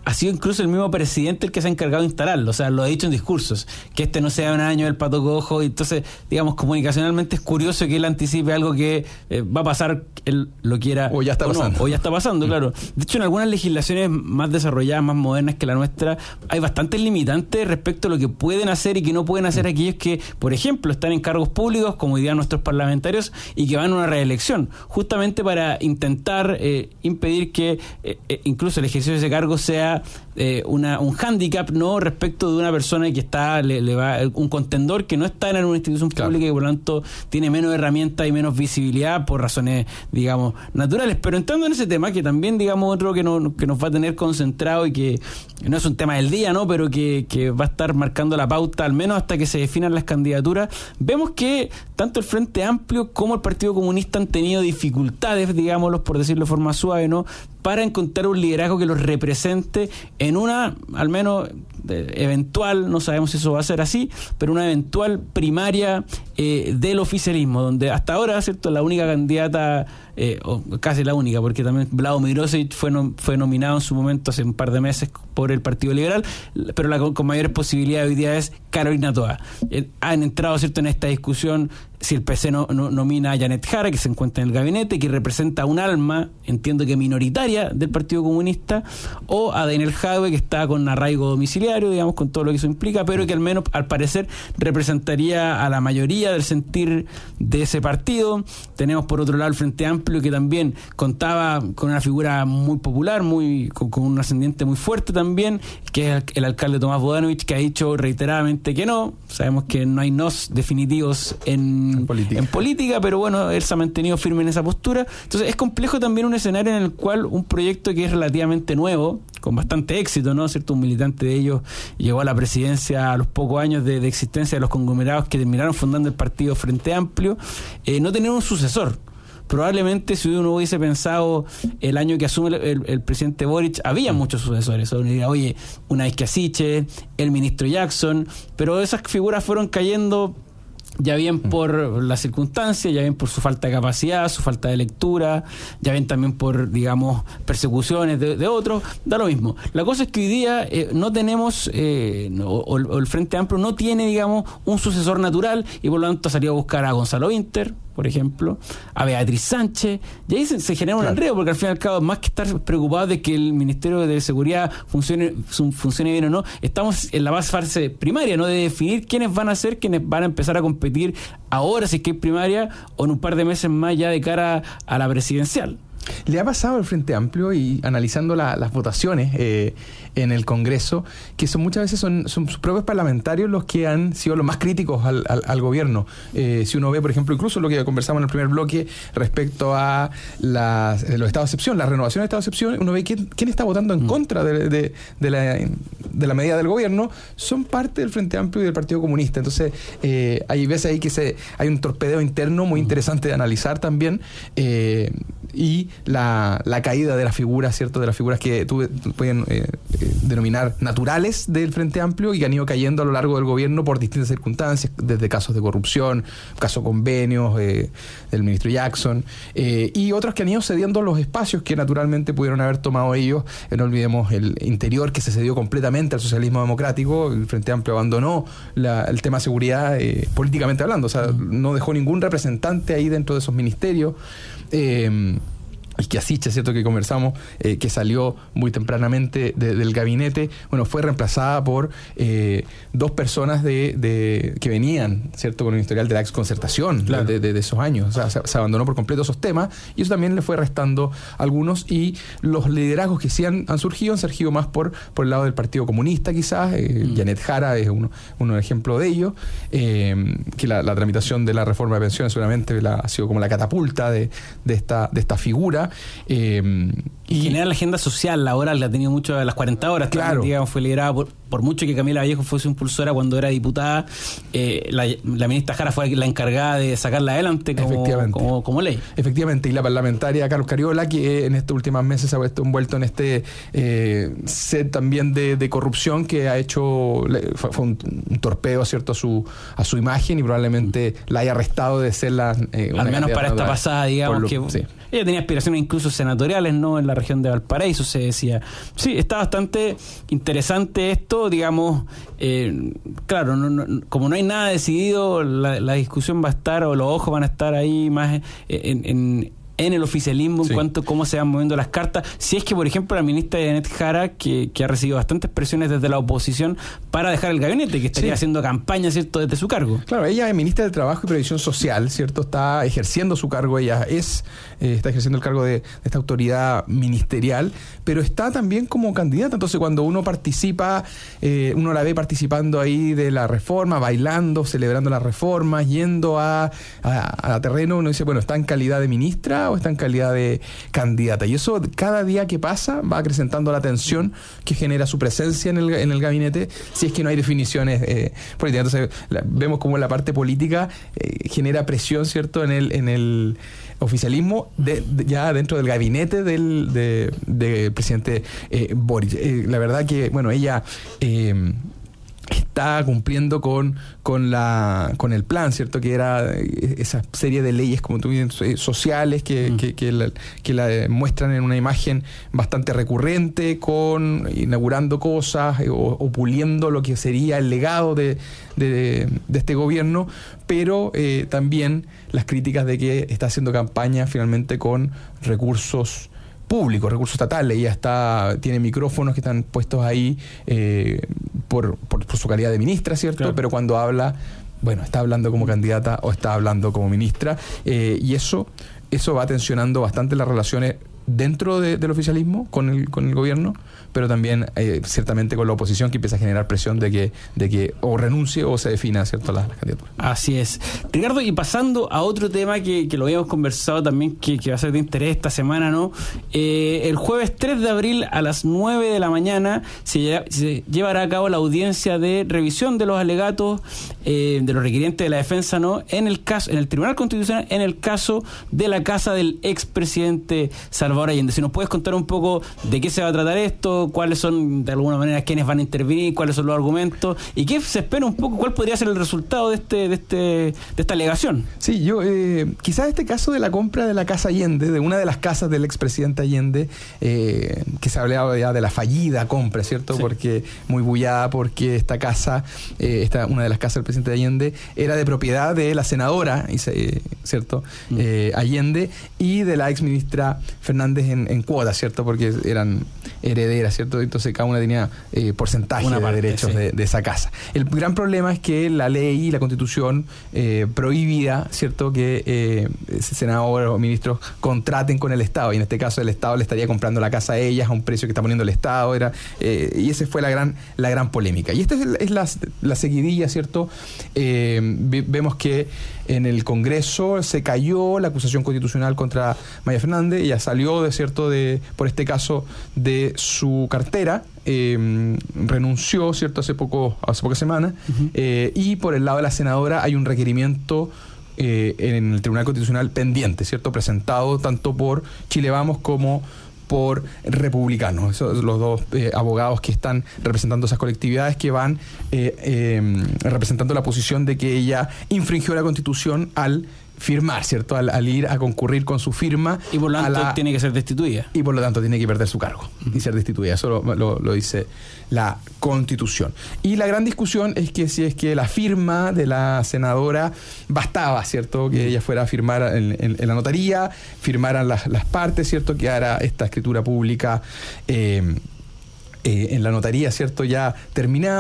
ha sido incluso el mismo presidente el que se ha encargado de instalarlo, o sea, lo ha dicho en discursos, que este no sea un año del pato cojo, y entonces, digamos, comunicacionalmente es curioso que él anticipe algo que eh, va a pasar, él lo quiera o ya está o pasando. No, o ya está pasando, claro. De hecho, en algunas legislaciones más desarrolladas, más modernas que la nuestra, hay bastantes limitantes respecto a lo que pueden hacer y que no pueden hacer aquellos que, por ejemplo, están en cargos públicos, como dirían nuestros parlamentarios, y que van a una reelección, justamente para intentar eh, impedir que eh, eh, incluso el ejercicio de ese cargo sea eh, una, un hándicap, no respecto de una persona que está, le, le va, un contendor que no está en una institución pública, claro, y por lo tanto tiene menos herramientas y menos visibilidad por razones, digamos, naturales. Pero entrando en ese tema, que también, digamos, otro que, no, que nos va a tener concentrado y que no es un tema del día, ¿no? Pero que, que va a estar marcando la pauta, al menos hasta que se definan las candidaturas, vemos que tanto el Frente Amplio como el Partido Comunista han tenido dificultades, digámoslo, por decirlo de forma suave, ¿no?, para encontrar un liderazgo que los represente en una, al menos eh, eventual, no sabemos si eso va a ser así, pero una eventual primaria eh, del oficialismo, donde hasta ahora, ¿cierto?, la única candidata, eh, o casi la única, porque también Vlado Mirosevic fue, no, fue nominado en su momento hace un par de meses por el Partido Liberal, pero la con, con mayores posibilidades hoy día es Carolina Toa. Eh, han entrado, ¿cierto?, en esta discusión si el P C no, no, nomina a Janet Jara, que se encuentra en el gabinete, que representa un alma, entiendo que minoritaria, del Partido Comunista, o a Daniel Jadwe, que está con arraigo domiciliario, digamos, con todo lo que eso implica, pero que al menos, al parecer, representaría a la mayoría del sentir de ese partido. Tenemos por otro lado el Frente Amplio, que también contaba con una figura muy popular, muy con, con un ascendiente muy fuerte también, que es el, el alcalde Tomás Bodanovich, que ha dicho reiteradamente que no. Sabemos que no hay nos definitivos en En política. en política, pero bueno, él se ha mantenido firme en esa postura. Entonces es complejo también un escenario en el cual un proyecto que es relativamente nuevo, con bastante éxito, ¿no? ¿Cierto? Un militante de ellos llegó a la presidencia a los pocos años de, de existencia de los conglomerados que terminaron fundando el partido Frente Amplio, eh, no tener un sucesor. Probablemente si uno hubiese pensado el año que asume el, el, el presidente Boric, había muchos sucesores. Uno diría, oye, una Izquiasiche, el ministro Jackson, pero esas figuras fueron cayendo ya bien por las circunstancias, ya bien por su falta de capacidad, su falta de lectura, ya bien también por, digamos, persecuciones de, de otros, da lo mismo. La cosa es que hoy día eh, no tenemos, eh, no, o, o el Frente Amplio no tiene, digamos, un sucesor natural, y por lo tanto salió a buscar a Gonzalo Vinter, por ejemplo, a Beatriz Sánchez, y ahí se, se genera un claro. enredo, porque al fin y al cabo, más que estar preocupados de que el Ministerio de Seguridad funcione, funcione bien o no, estamos en la base fase primaria, ¿no?, de definir quiénes van a ser, quiénes van a empezar a competir ahora, si es que hay primaria, o en un par de meses más ya de cara a la presidencial. Le ha pasado al Frente Amplio, y analizando la, las votaciones eh, en el Congreso, que son muchas veces son, son sus propios parlamentarios los que han sido los más críticos al, al, al gobierno. Eh, si uno ve, por ejemplo, incluso lo que conversamos en el primer bloque respecto a las, los estados de excepción, la renovación de estados de excepción, uno ve quién, quién está votando en mm. contra de, de, de, la, de la medida del gobierno, son parte del Frente Amplio y del Partido Comunista. Entonces, eh, hay veces ahí que se, hay un torpedeo interno muy mm. interesante de analizar también, eh, y la, la caída de las figuras, ¿cierto?, de las figuras que tú, tú pueden eh, eh, denominar naturales del Frente Amplio, y que han ido cayendo a lo largo del gobierno por distintas circunstancias, desde casos de corrupción, casos convenios eh, del ministro Jackson, eh, y otros que han ido cediendo los espacios que naturalmente pudieron haber tomado ellos. Eh, no olvidemos el interior, que se cedió completamente al socialismo democrático. El Frente Amplio abandonó la, el tema seguridad eh, políticamente hablando, o sea, no dejó ningún representante ahí dentro de esos ministerios. Eh, Izquiasiche, ¿cierto?, que conversamos, eh, que salió muy tempranamente de, del gabinete, bueno, fue reemplazada por eh, dos personas de, de que venían, ¿cierto?, con un historial de la exconcertación, claro, de, de, de esos años. O sea, se, se abandonó por completo esos temas, y eso también le fue restando algunos, y los liderazgos que sí han, han surgido, han surgido más por, por el lado del Partido Comunista, quizás. Eh, mm. Janet Jara es uno, uno ejemplo de ello, eh, que la, la tramitación de la reforma de pensiones seguramente la, ha sido como la catapulta de, de, esta, de esta figura. Eh, y en general la agenda social laboral la ha tenido mucho, las cuarenta horas, claro, también, digamos, fue liderada por, por mucho que Camila Vallejo fuese impulsora cuando era diputada, eh, la, la ministra Jara fue la encargada de sacarla adelante como, como, como ley. Efectivamente, y la parlamentaria Carlos Cariola, que en estos últimos meses se ha envuelto en este eh, set también de, de corrupción que ha hecho, fue, fue un, un torpeo, ¿cierto?, a su, a su imagen, y probablemente mm. la haya arrestado de ser la... Eh, Al menos para esta pasada, digamos, lo, que sí. ella tenía aspiraciones incluso senatoriales, ¿no?, en la región de Valparaíso, se decía. Sí, está bastante interesante esto, digamos, eh, claro, no, no, como no hay nada decidido, la, la discusión va a estar, o los ojos van a estar ahí más en, en, en el oficialismo en sí. cuanto a cómo se van moviendo las cartas. Si es que, por ejemplo, la ministra Janet Jara, que, que ha recibido bastantes presiones desde la oposición para dejar el gabinete, que estaría sí. haciendo campaña, ¿cierto?, desde su cargo. Claro, ella es ministra de Trabajo y Previsión Social, ¿cierto? Está ejerciendo su cargo, ella es eh, está ejerciendo el cargo de, de esta autoridad ministerial, pero está también como candidata. Entonces, cuando uno participa, eh, uno la ve participando ahí de la reforma, bailando, celebrando la reforma, yendo a, a, a terreno, uno dice, bueno, ¿está en calidad de ministra o está en calidad de candidata? Y eso, cada día que pasa, va acrecentando la tensión que genera su presencia en el, en el gabinete, si es que no hay definiciones eh, políticas. Entonces, la, vemos como la parte política eh, genera presión, ¿cierto?, en el, en el oficialismo, de, de, ya dentro del gabinete del de, de presidente eh, Boric. Eh, la verdad que, bueno, ella... Eh, está cumpliendo con con la con el plan, ¿cierto?, que era esa serie de leyes, como tú dices, sociales que, mm. que, que, la, que la muestran en una imagen bastante recurrente, con inaugurando cosas o, o puliendo lo que sería el legado de, de, de este gobierno, pero eh, también las críticas de que está haciendo campaña finalmente con recursos públicos, recursos estatales. Ella está, tiene micrófonos que están puestos ahí eh, por, por, por su calidad de ministra, ¿cierto? Claro. Pero cuando habla, bueno, está hablando como candidata o está hablando como ministra, eh, y eso, eso va tensionando bastante las relaciones dentro de, del oficialismo con el, con el gobierno, pero también eh, ciertamente con la oposición, que empieza a generar presión de que, de que o renuncie o se defina, ¿cierto?, la, la candidatura. Así es. Ricardo, y pasando a otro tema que, que lo habíamos conversado también, que, que va a ser de interés esta semana, ¿no? Eh, el jueves tres de abril a las nueve de la mañana se, lleva, se llevará a cabo la audiencia de revisión de los alegatos eh, de los requirientes de la defensa, ¿no?, en el caso, en el Tribunal Constitucional, en el caso de la casa del expresidente Salvador Allende. Si nos puedes contar un poco de qué se va a tratar esto, cuáles son, de alguna manera, quiénes van a intervenir, cuáles son los argumentos, y qué se espera un poco, cuál podría ser el resultado de este de este de esta alegación. Sí, yo eh, quizás este caso de la compra de la casa Allende, de una de las casas del expresidente Allende, eh, que se ha hablado ya de la fallida compra, ¿cierto? Sí. Porque muy bullada, porque esta casa, eh, esta, una de las casas del presidente Allende, era de propiedad de la senadora, ¿cierto? Mm. Eh, Allende, y de la exministra Fernández en, en cuota, ¿cierto? Porque eran herederas, ¿cierto? Entonces cada una tenía eh, porcentaje una parte, de derechos sí. de, de esa casa. El gran problema es que la ley y la Constitución eh, prohibía, ¿cierto?, que eh, senadores o ministros contraten con el Estado, y en este caso el Estado le estaría comprando la casa a ellas a un precio que está poniendo el Estado, era eh, y esa fue la gran la gran polémica. Y esta es, es la, la seguidilla, ¿cierto? Eh, vemos que en el Congreso se cayó la acusación constitucional contra Maya Fernández. Ella salió, de cierto, de por este caso de su cartera, eh, renunció, ¿cierto?, hace poco hace pocas semanas, uh-huh. eh, y por el lado de la senadora hay un requerimiento eh, en el Tribunal Constitucional pendiente, ¿cierto?, presentado tanto por Chile Vamos como por republicanos, esos los dos eh, abogados que están representando esas colectividades, que van eh, eh, representando la posición de que ella infringió la Constitución al firmar, ¿cierto?, al, al ir a concurrir con su firma. Y por lo tanto la, tiene que ser destituida. Y por lo tanto tiene que perder su cargo uh-huh. y ser destituida. Eso lo, lo, lo dice la Constitución. Y la gran discusión es que si es que la firma de la senadora bastaba, ¿cierto?, que ella fuera a firmar en, en, en la notaría, firmaran las, las partes, ¿cierto?, que hará esta escritura pública eh, eh, en la notaría, ¿cierto?, ya terminada,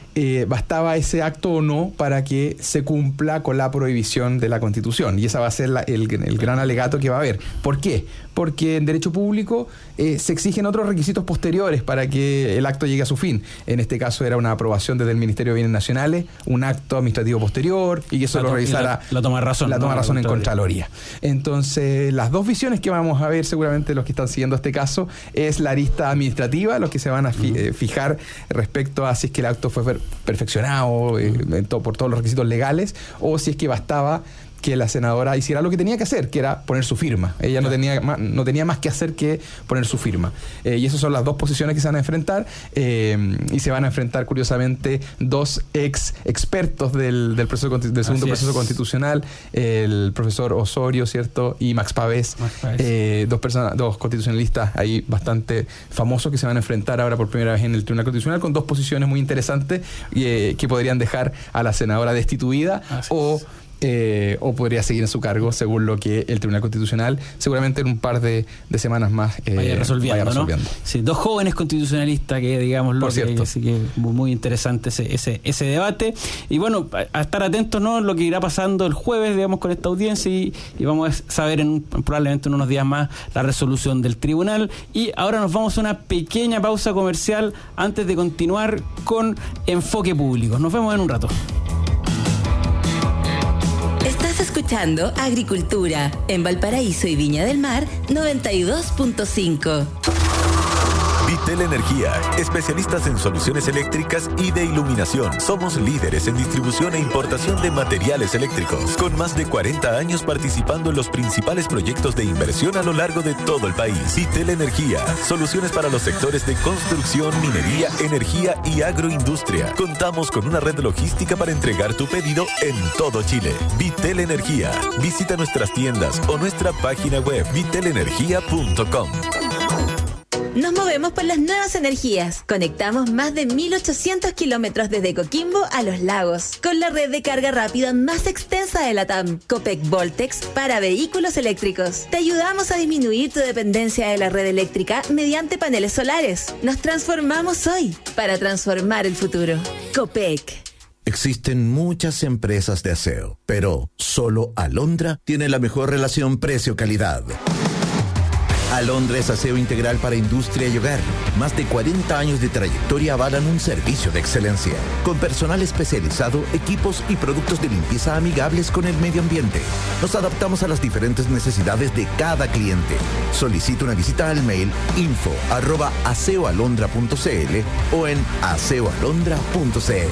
eh, bastaba ese acto o no para que se cumpla con la prohibición de la Constitución. Y esa va a ser la, el, el gran alegato que va a haber. ¿Por qué? Porque en derecho público eh, se exigen otros requisitos posteriores para que el acto llegue a su fin. En este caso era una aprobación desde el Ministerio de Bienes Nacionales, un acto administrativo posterior, y que eso la lo revisara la, la toma de razón, la toma ¿no? razón en Contraloría. Entonces, las dos visiones que vamos a ver seguramente los que están siguiendo este caso es la arista administrativa, los que se van a fi, eh, fijar respecto a si es que el acto fue per, perfeccionado eh, en to, por todos los requisitos legales, o si es que bastaba que la senadora hiciera lo que tenía que hacer, que era poner su firma. Ella no tenía más, no tenía más que hacer que poner su firma. Eh, y esas son las dos posiciones que se van a enfrentar. Eh, y se van a enfrentar, curiosamente, dos ex expertos del, del, proceso, del segundo Así proceso es. constitucional, el profesor Osorio, ¿cierto? Y Max Pavés. Max Pavés. Eh, dos personas, dos constitucionalistas ahí bastante famosos que se van a enfrentar ahora por primera vez en el Tribunal Constitucional con dos posiciones muy interesantes eh, que podrían dejar a la senadora destituida Así o... Es. Eh, o podría seguir en su cargo según lo que el Tribunal Constitucional seguramente en un par de, de semanas más eh, vaya resolviendo, vaya resolviendo. ¿no? Sí, dos jóvenes constitucionalistas que digamos lo que, que, así que muy, muy interesante ese, ese, ese debate y bueno, a, a estar atentos, ¿no?, lo que irá pasando el jueves, digamos, con esta audiencia y, y vamos a saber en, probablemente en unos días más la resolución del tribunal. Y ahora nos vamos a una pequeña pausa comercial antes de continuar con Enfoque Público. Nos vemos en un rato. Estás escuchando Agricultura en Valparaíso y Viña del Mar noventa y dos punto cinco. Vitel Energía, especialistas en soluciones eléctricas y de iluminación. Somos líderes en distribución e importación de materiales eléctricos, con más de cuarenta años participando en los principales proyectos de inversión a lo largo de todo el país. Vitel Energía, soluciones para los sectores de construcción, minería, energía y agroindustria. Contamos con una red logística para entregar tu pedido en todo Chile. Vitel Energía, visita nuestras tiendas o nuestra página web vitel energía punto com. Nos movemos por las nuevas energías. Conectamos más de mil ochocientos kilómetros desde Coquimbo a Los Lagos, con la red de carga rápida más extensa de la T A M, Copec Voltex, para vehículos eléctricos. Te ayudamos a disminuir tu dependencia de la red eléctrica mediante paneles solares. Nos transformamos hoy para transformar el futuro. Copec. Existen muchas empresas de aseo, pero solo Alondra tiene la mejor relación precio-calidad. Alondra es aseo integral para industria y hogar. Más de cuarenta años de trayectoria avalan un servicio de excelencia, con personal especializado, equipos y productos de limpieza amigables con el medio ambiente. Nos adaptamos a las diferentes necesidades de cada cliente. Solicita una visita al mail info arroba aseoalondra punto cl o en aseoalondra punto cl.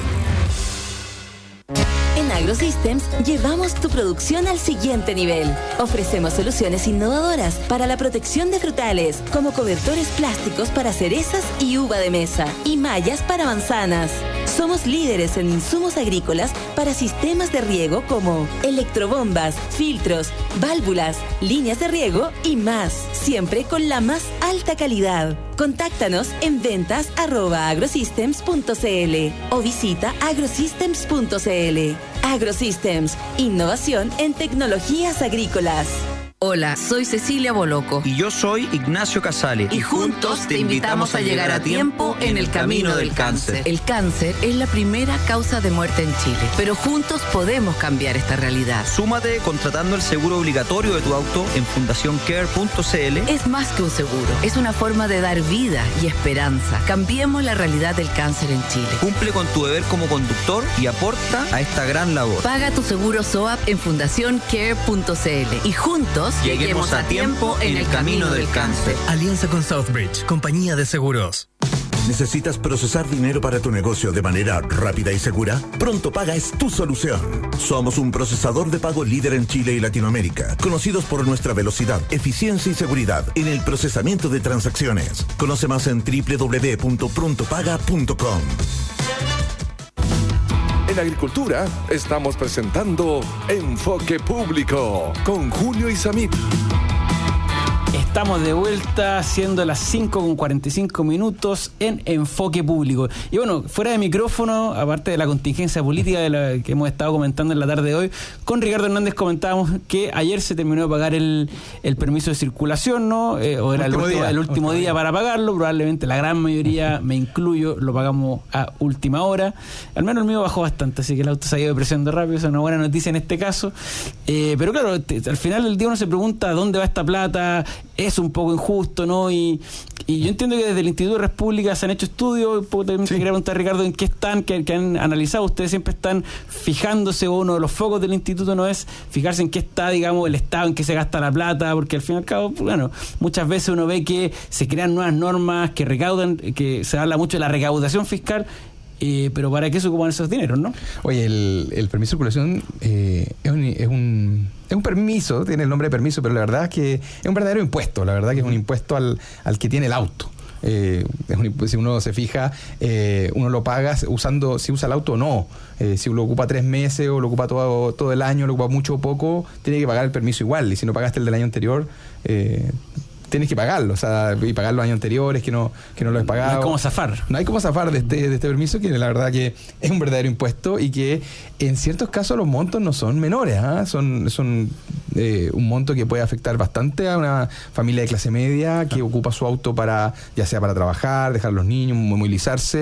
En AgroSystems llevamos tu producción al siguiente nivel. Ofrecemos soluciones innovadoras para la protección de frutales, como cobertores plásticos para cerezas y uva de mesa y mallas para manzanas. Somos líderes en insumos agrícolas para sistemas de riego como electrobombas, filtros, válvulas, líneas de riego y más, siempre con la más alta calidad. Contáctanos en ventas arroba agrosystems punto cl o visita agrosystems punto cl. AgroSystems, innovación en tecnologías agrícolas. Hola, soy Cecilia Boloco. Y yo soy Ignacio Casale. Y juntos te invitamos a llegar a tiempo en el camino del cáncer. El cáncer es la primera causa de muerte en Chile, pero juntos podemos cambiar esta realidad. Súmate contratando el seguro obligatorio de tu auto en fundación care punto cl. Es más que un seguro, es una forma de dar vida y esperanza. Cambiemos la realidad del cáncer en Chile. Cumple con tu deber como conductor y aporta a esta gran labor. Paga tu seguro S O A P en fundación care punto cl y juntos lleguemos a tiempo en el camino del cáncer. Alianza con Southbridge, compañía de seguros. ¿Necesitas procesar dinero para tu negocio de manera rápida y segura? Pronto Paga es tu solución. Somos un procesador de pago líder en Chile y Latinoamérica, conocidos por nuestra velocidad, eficiencia y seguridad en el procesamiento de transacciones. Conoce más en doble u doble u doble u punto pronto paga punto com. En Agricultura estamos presentando Enfoque Público con Julio Isamit. Estamos de vuelta siendo las cinco con cuarenta y cinco minutos en Enfoque Público. Y bueno, fuera de micrófono, aparte de la contingencia política de la que hemos estado comentando en la tarde de hoy, con Ricardo Hernández comentábamos que ayer se terminó de pagar el, el permiso de circulación, ¿no? Eh, o era el último, el último, el último día, día para pagarlo. Probablemente la gran mayoría, me incluyo, lo pagamos a última hora. Al menos el mío bajó bastante, así que el auto se ha ido depreciando rápido. Esa es una buena noticia en este caso. Eh, pero claro, te, al final del día uno se pregunta dónde va esta plata. Es un poco injusto, ¿no? Y, y yo entiendo que desde el Instituto de República se han hecho estudios. También sí. Te quería preguntar, Ricardo, ¿en qué están, qué, qué han analizado? Ustedes siempre están fijándose, o uno de los focos del instituto no es fijarse en qué está, digamos, el Estado, en qué se gasta la plata, porque al fin y al cabo, bueno, muchas veces uno ve que se crean nuevas normas que recaudan, que se habla mucho de la recaudación fiscal. Eh, pero ¿para qué se ocupan esos dineros, no? Oye, el, el permiso de circulación eh, es, un, es, un, es un permiso, tiene el nombre de permiso, pero la verdad es que es un verdadero impuesto, la verdad que es un impuesto al, al que tiene el auto. Eh, es un, si uno se fija, eh, uno lo paga usando, si usa el auto o no. Eh, si lo ocupa tres meses o lo ocupa todo, todo el año, lo ocupa mucho o poco, tiene que pagar el permiso igual. Y si no pagaste el del año anterior, eh, tienes que pagarlo, o sea, y pagar los años anteriores que no, que no lo has pagado. No hay como zafar. No hay como zafar de este, de este permiso, que la verdad que es un verdadero impuesto y que en ciertos casos los montos no son menores, ¿eh? son, son eh, un monto que puede afectar bastante a una familia de clase media que ocupa su auto para, ya sea para trabajar, dejar a los niños, movilizarse.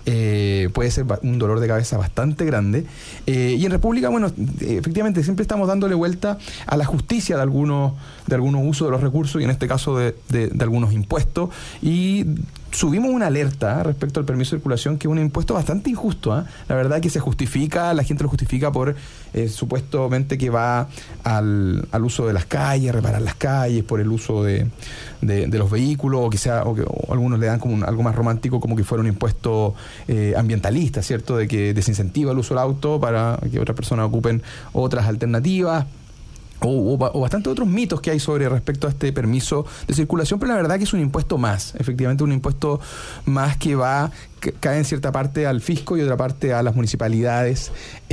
Eh, puede ser un dolor de cabeza bastante grande. Eh, y en República, bueno, efectivamente siempre estamos dándole vuelta a la justicia de algunos, de algunos usos de los recursos, y en este caso De, de, de algunos impuestos, y subimos una alerta respecto al permiso de circulación, que es un impuesto bastante injusto, ¿eh? La verdad que se justifica, la gente lo justifica por eh, supuestamente que va al, al uso de las calles, reparar las calles, por el uso de, de, de los vehículos, o quizá o que, o algunos le dan como un, algo más romántico, como que fuera un impuesto eh, ambientalista, ¿cierto? De que desincentiva el uso del auto para que otras personas ocupen otras alternativas. O, o, o bastante otros mitos que hay sobre respecto a este permiso de circulación, pero la verdad que es un impuesto más, efectivamente un impuesto más que va, que cae en cierta parte al fisco y otra parte a las municipalidades,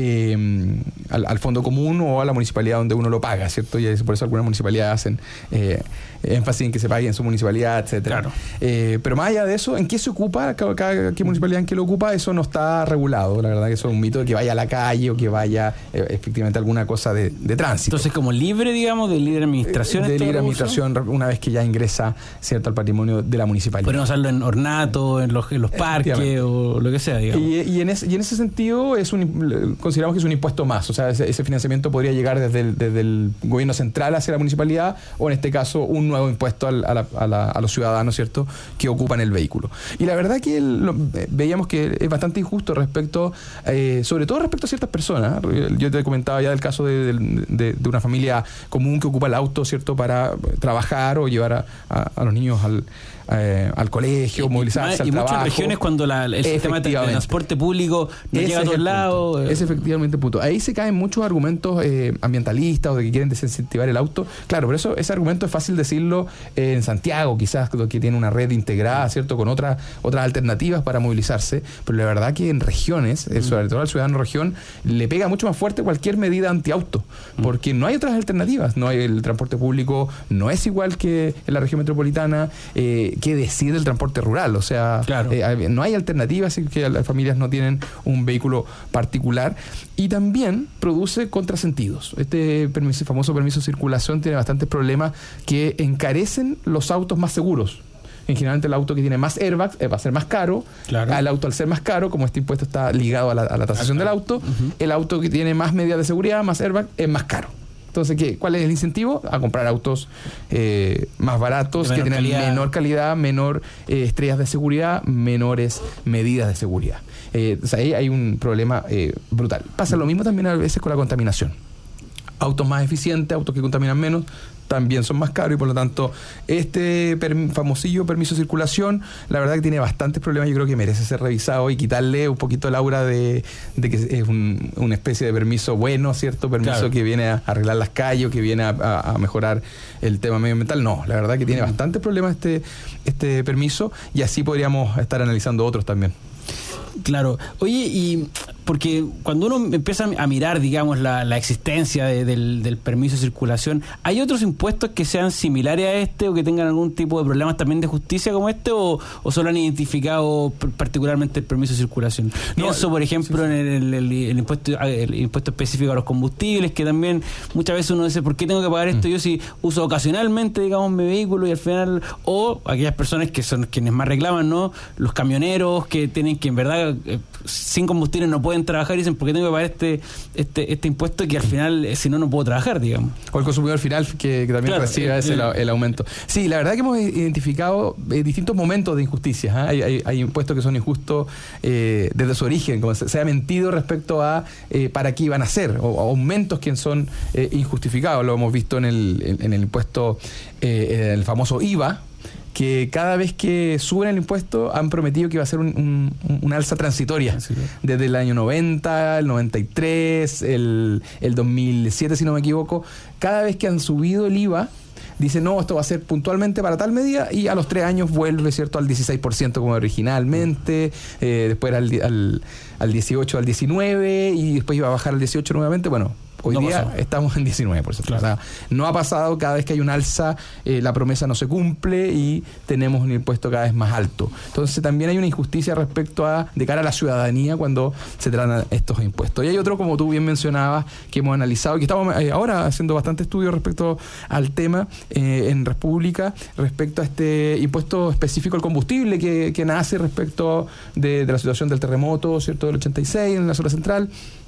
eh, al, al fondo común o a la municipalidad donde uno lo paga, ¿cierto? Y por eso algunas municipalidades hacen eh, énfasis en que se pague en su municipalidad, etcétera. Claro. Eh, pero más allá de eso, ¿en qué se ocupa? Cada, cada qué municipalidad en qué lo ocupa, eso no está regulado. La verdad que eso es un mito de que vaya a la calle o que vaya eh, efectivamente alguna cosa de, de tránsito. Entonces, como libre, digamos, de libre administración. De libre administración, una vez que ya ingresa, ¿cierto?, al patrimonio de la municipalidad. Podemos usarlo en ornato, en los, en los parques o lo que sea, digamos. Y, y, en, ese, y en ese sentido es un, consideramos que es un impuesto más. O sea, ese, ese financiamiento podría llegar desde el, desde el gobierno central hacia la municipalidad, o en este caso un nuevo impuesto al, a, la, a, la, a los ciudadanos, ¿cierto?, que ocupan el vehículo. Y la verdad que el, lo, veíamos que es bastante injusto respecto, eh, sobre todo respecto a ciertas personas. Yo te comentaba ya del caso de, de, de una familia común que ocupa el auto, ¿cierto?, para trabajar o llevar a, a, a los niños al, eh, al colegio, movilizarse y, al y trabajo. Y muchas regiones cuando la, el sistema de transporte público no ese llega a todos lados. Es efectivamente el punto. Ahí se caen muchos argumentos eh, ambientalistas o de que quieren desincentivar el auto. Claro, por eso ese argumento es fácil decirlo eh, en Santiago, quizás, que tiene una red integrada, ¿cierto?, con otras otras alternativas para movilizarse, pero la verdad que en regiones, eh, sobre todo al ciudadano región, le pega mucho más fuerte cualquier medida antiauto, porque no hay otras alternativas. No hay, el transporte público no es igual que en la región metropolitana, eh, que decide el transporte rural. O sea, claro. eh, no hay alternativas, así que las familias no tienen un vehículo particular, y también produce contrasentidos. Este permiso, famoso permiso de circulación tiene bastantes problemas que encarecen los autos más seguros. En general, el auto que tiene más airbags eh, va a ser más caro. Claro. El auto, al ser más caro, como este impuesto está ligado a la, a la tasación del auto, uh-huh. el auto que tiene más medidas de seguridad, más airbag, es más caro. Entonces, ¿qué, ¿cuál es el incentivo? A comprar autos eh, más baratos, que tienen calidad. menor calidad, menor eh, estrellas de seguridad, menores medidas de seguridad. Eh, o sea, ahí hay un problema eh, brutal. Pasa lo mismo también a veces con la contaminación. Autos más eficientes, autos que contaminan menos, también son más caros, y por lo tanto este per- famosillo permiso de circulación, la verdad que tiene bastantes problemas. Yo creo que merece ser revisado y quitarle un poquito el aura de, de que es un, una especie de permiso bueno, ¿cierto? Permiso claro. que viene a arreglar las calles, que viene a, a, a mejorar el tema medioambiental. No, la verdad que tiene bastantes problemas este, este permiso, y así podríamos estar analizando otros también. Claro. Oye, y porque cuando uno empieza a mirar, digamos, la, la existencia de, del, del permiso de circulación, ¿hay otros impuestos que sean similares a este o que tengan algún tipo de problemas también de justicia como este, o, o solo han identificado particularmente el permiso de circulación? No, Pienso, por ejemplo, sí, sí. en el, el, el, impuesto, el impuesto específico a los combustibles, que también muchas veces uno dice, ¿por qué tengo que pagar esto mm. yo si uso ocasionalmente, digamos, mi vehículo? Y al final, o aquellas personas que son quienes más reclaman, ¿no? Los camioneros que tienen que, en verdad, eh, sin combustible no pueden trabajar y dicen, ¿por qué tengo que pagar este este este impuesto que al final, eh, si no, no puedo trabajar, digamos? O el consumidor final que, que también claro, recibe ese, eh, el, el aumento. Sí, la verdad que hemos identificado eh, distintos momentos de injusticias. ¿eh? Hay, hay, hay impuestos que son injustos eh, desde su origen, como se, se ha mentido respecto a eh, para qué iban a ser, o, o aumentos que son eh, injustificados. Lo hemos visto en el, en, en el impuesto, eh, el famoso I V A, que cada vez que suben el impuesto han prometido que iba a ser un, un, un alza transitoria, sí, claro. Desde el año noventa, el noventa y tres, el, el dos mil siete, si no me equivoco. Cada vez que han subido el I V A, dicen, no, esto va a ser puntualmente para tal medida, y a los tres años vuelve, ¿cierto?, al dieciséis por ciento como originalmente, eh, después al, al, al dieciocho, al diecinueve, y después iba a bajar al dieciocho nuevamente. Bueno, hoy no día pasó. Estamos en diecinueve por ciento. Claro. O sea, no ha pasado. Cada vez que hay un alza, eh, la promesa no se cumple y tenemos un impuesto cada vez más alto. Entonces también hay una injusticia respecto a, de cara a la ciudadanía cuando se tratan estos impuestos. Y hay otro, como tú bien mencionabas, que hemos analizado y que estamos eh, ahora haciendo bastante estudio respecto al tema eh, en República, respecto a este impuesto específico al combustible que, que nace respecto de, de la situación del terremoto, ¿cierto?, del ochenta y seis en la zona central.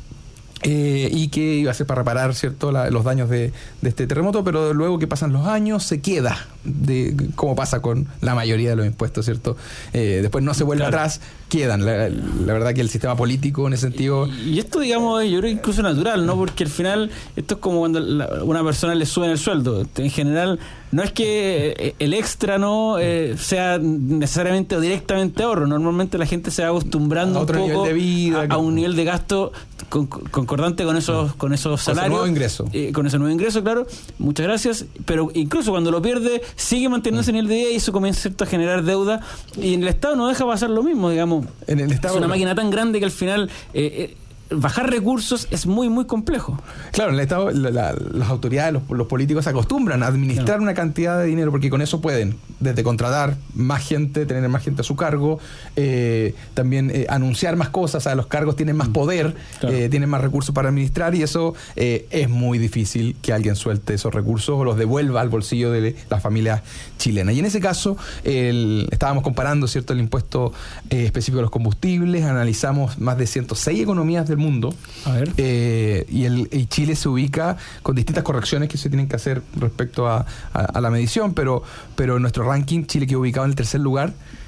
Eh, y que iba a ser para reparar, ¿cierto?, la, los daños de, de este terremoto, pero luego que pasan los años se queda, de como pasa con la mayoría de los impuestos, ¿cierto? Eh, después no se vuelve claro. atrás, quedan. La, la verdad que el sistema político en ese sentido... Y, y esto, digamos, yo creo que incluso natural, ¿no? Porque al final esto es como cuando la, una persona le suben el sueldo. En general, no es que el extra no eh, sea necesariamente o directamente ahorro. Normalmente la gente se va acostumbrando un poco de vida, a, a un nivel de gasto con, concordante con esos con esos salarios. Con ese nuevo ingreso. Eh, con ese nuevo ingreso, claro. Muchas gracias. Pero incluso cuando lo pierde, sigue manteniendo ese nivel de vida y eso comienza, ¿cierto?, a generar deuda. Y en el Estado no deja pasar lo mismo, digamos. En el Estado es una no. máquina tan grande que al final... Eh, eh, bajar recursos es muy, muy complejo. Claro, en el Estado la, la, las autoridades, los, los políticos se acostumbran a administrar claro. una cantidad de dinero porque con eso pueden, desde contratar más gente, tener más gente a su cargo, eh, también eh, anunciar más cosas, o sea, los cargos tienen más poder, claro. eh, tienen más recursos para administrar y eso eh, es muy difícil que alguien suelte esos recursos o los devuelva al bolsillo de las familias chilenas. Y en ese caso, el, estábamos comparando, ¿cierto?, el impuesto eh, específico de los combustibles, analizamos más de ciento seis economías del mundo. A ver. Eh, y, el, y Chile se ubica con distintas correcciones que se tienen que hacer respecto a, a, a la medición, pero, pero en nuestro ranking Chile quedó ubicado en el tercer lugar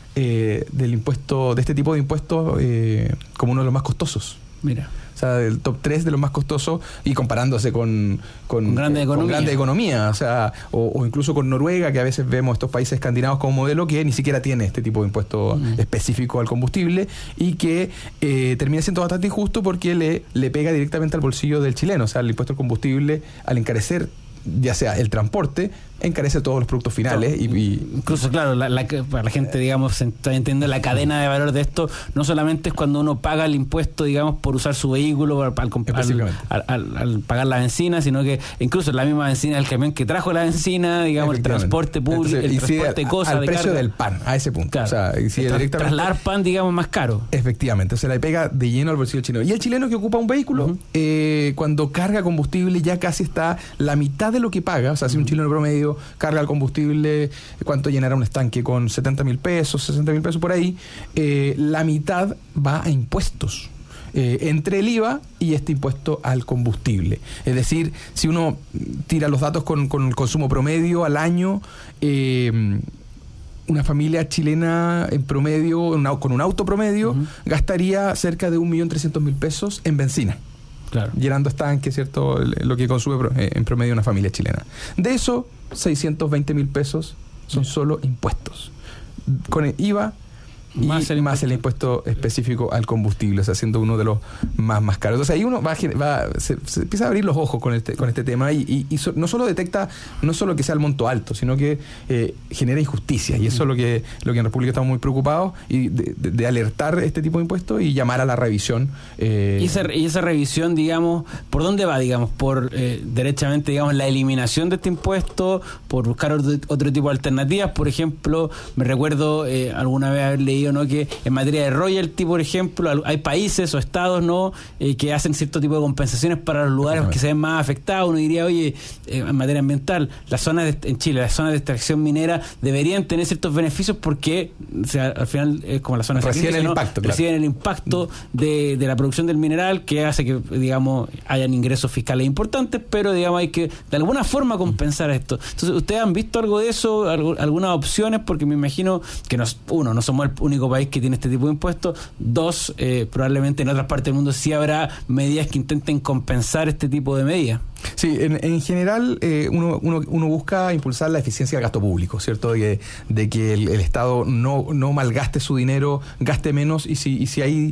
eh, del impuesto, de este tipo de impuestos eh, como uno de los más costosos. Mira. O sea, del top tres de los más costosos y comparándose con, con, con grande eh, economía. Con grande economía, o sea, o, o incluso con Noruega, que a veces vemos estos países escandinavos como modelo que ni siquiera tiene este tipo de impuesto mm. específico al combustible y que eh, termina siendo bastante injusto porque le, le pega directamente al bolsillo del chileno. O sea, el impuesto al combustible, al encarecer ya sea el transporte, encarece todos los productos finales. Y, y incluso, claro, la, la, para la gente, digamos, entiende la cadena de valor de esto, no solamente es cuando uno paga el impuesto, digamos, por usar su vehículo, al, al, al, al, al pagar la benzina, sino que incluso la misma benzina del camión que trajo la benzina, digamos, el transporte público, el transporte de cosas, al de precio carga. Del pan, a ese punto. Claro. O sea, y si Tras, trasladar pan, digamos, más caro. Efectivamente, o sea, le pega de lleno al bolsillo chileno. Y el chileno que ocupa un vehículo, uh-huh. eh, cuando carga combustible, ya casi está la mitad de lo que paga. O sea, si un chileno promedio carga el combustible, ¿cuánto llenará un estanque? Con setenta mil pesos, sesenta mil pesos por ahí, eh, la mitad va a impuestos. Eh, entre el I V A y este impuesto al combustible. Es decir, si uno tira los datos con, con el consumo promedio al año, eh, una familia chilena en promedio, una, con un auto promedio, uh-huh. gastaría cerca de un millón trescientos mil pesos en benzina. Claro. Llenando estanques, ¿cierto?, lo que consume en promedio una familia chilena. De eso, seiscientos veinte mil pesos son solo impuestos. Con el I V A y más el, más el impuesto específico al combustible, o sea, siendo uno de los más más caros. Entonces ahí uno va, va se, se empieza a abrir los ojos con este con este tema y, y, y so, no solo detecta, no solo que sea el monto alto, sino que eh, genera injusticia, y eso es lo que lo que en República estamos muy preocupados, y de, de, de alertar este tipo de impuestos y llamar a la revisión. Eh, y, esa, y esa revisión, digamos, ¿por dónde va? Digamos, por eh, derechamente, digamos, la eliminación de este impuesto, por buscar otro, otro tipo de alternativas. Por ejemplo, me recuerdo eh, alguna vez haber leído, ¿no?, que en materia de royalty, por ejemplo, hay países o estados, ¿no?, eh, que hacen cierto tipo de compensaciones para los lugares que se ven más afectados. Uno diría, oye, eh, en materia ambiental, las zonas de, en Chile, las zonas de extracción minera deberían tener ciertos beneficios porque, o sea, al final es como las zonas reciben el ¿no? impacto, claro. reciben el impacto de, de la producción del mineral, que hace que, digamos, hayan ingresos fiscales importantes, pero, digamos, hay que de alguna forma compensar esto. Entonces, ¿ustedes han visto algo de eso? ¿Algunas opciones? Porque me imagino que, nos, uno, no somos el único país que tiene este tipo de impuestos. Dos, eh, probablemente en otras partes del mundo sí habrá medidas que intenten compensar este tipo de medidas. Sí, en, en general eh, uno, uno, uno busca impulsar la eficiencia del gasto público, ¿cierto? De que, de que el, el Estado no, no malgaste su dinero, gaste menos, y si, y si hay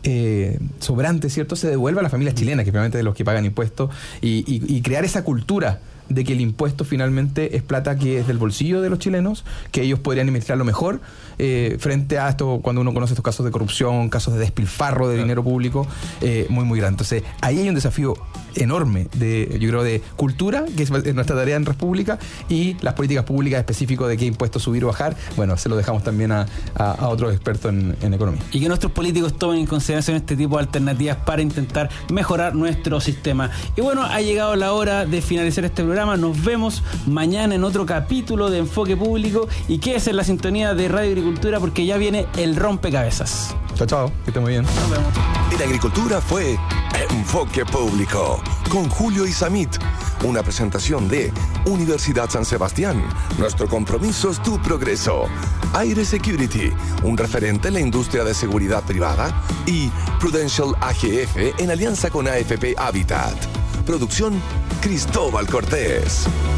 eh, sobrante, ¿cierto?, se devuelva a las familias chilenas, que obviamente de los que pagan impuestos, y, y, y crear esa cultura de que el impuesto finalmente es plata que es del bolsillo de los chilenos, que ellos podrían administrarlo mejor, eh, frente a esto, cuando uno conoce estos casos de corrupción, casos de despilfarro de claro. dinero público, eh, muy muy grande. Entonces ahí hay un desafío enorme de, yo creo, de cultura, que es nuestra tarea en República, y las políticas públicas específicas de qué impuestos subir o bajar, bueno, se lo dejamos también a, a, a otros expertos en, en economía. Y que nuestros políticos tomen en consideración este tipo de alternativas para intentar mejorar nuestro sistema. Y bueno, ha llegado la hora de finalizar este programa. Nos vemos mañana en otro capítulo de Enfoque Público, y quédese en la sintonía de Radio Agricultura porque ya viene el rompecabezas. Chao, chao, que esté muy bien. Nos vemos. En Agricultura fue Enfoque Público con Julio Isamit, una presentación de Universidad San Sebastián. Nuestro compromiso es tu progreso. Aire Security, un referente en la industria de seguridad privada, y Prudential A G F en alianza con A F P Habitat. Producción Cristóbal Cortés.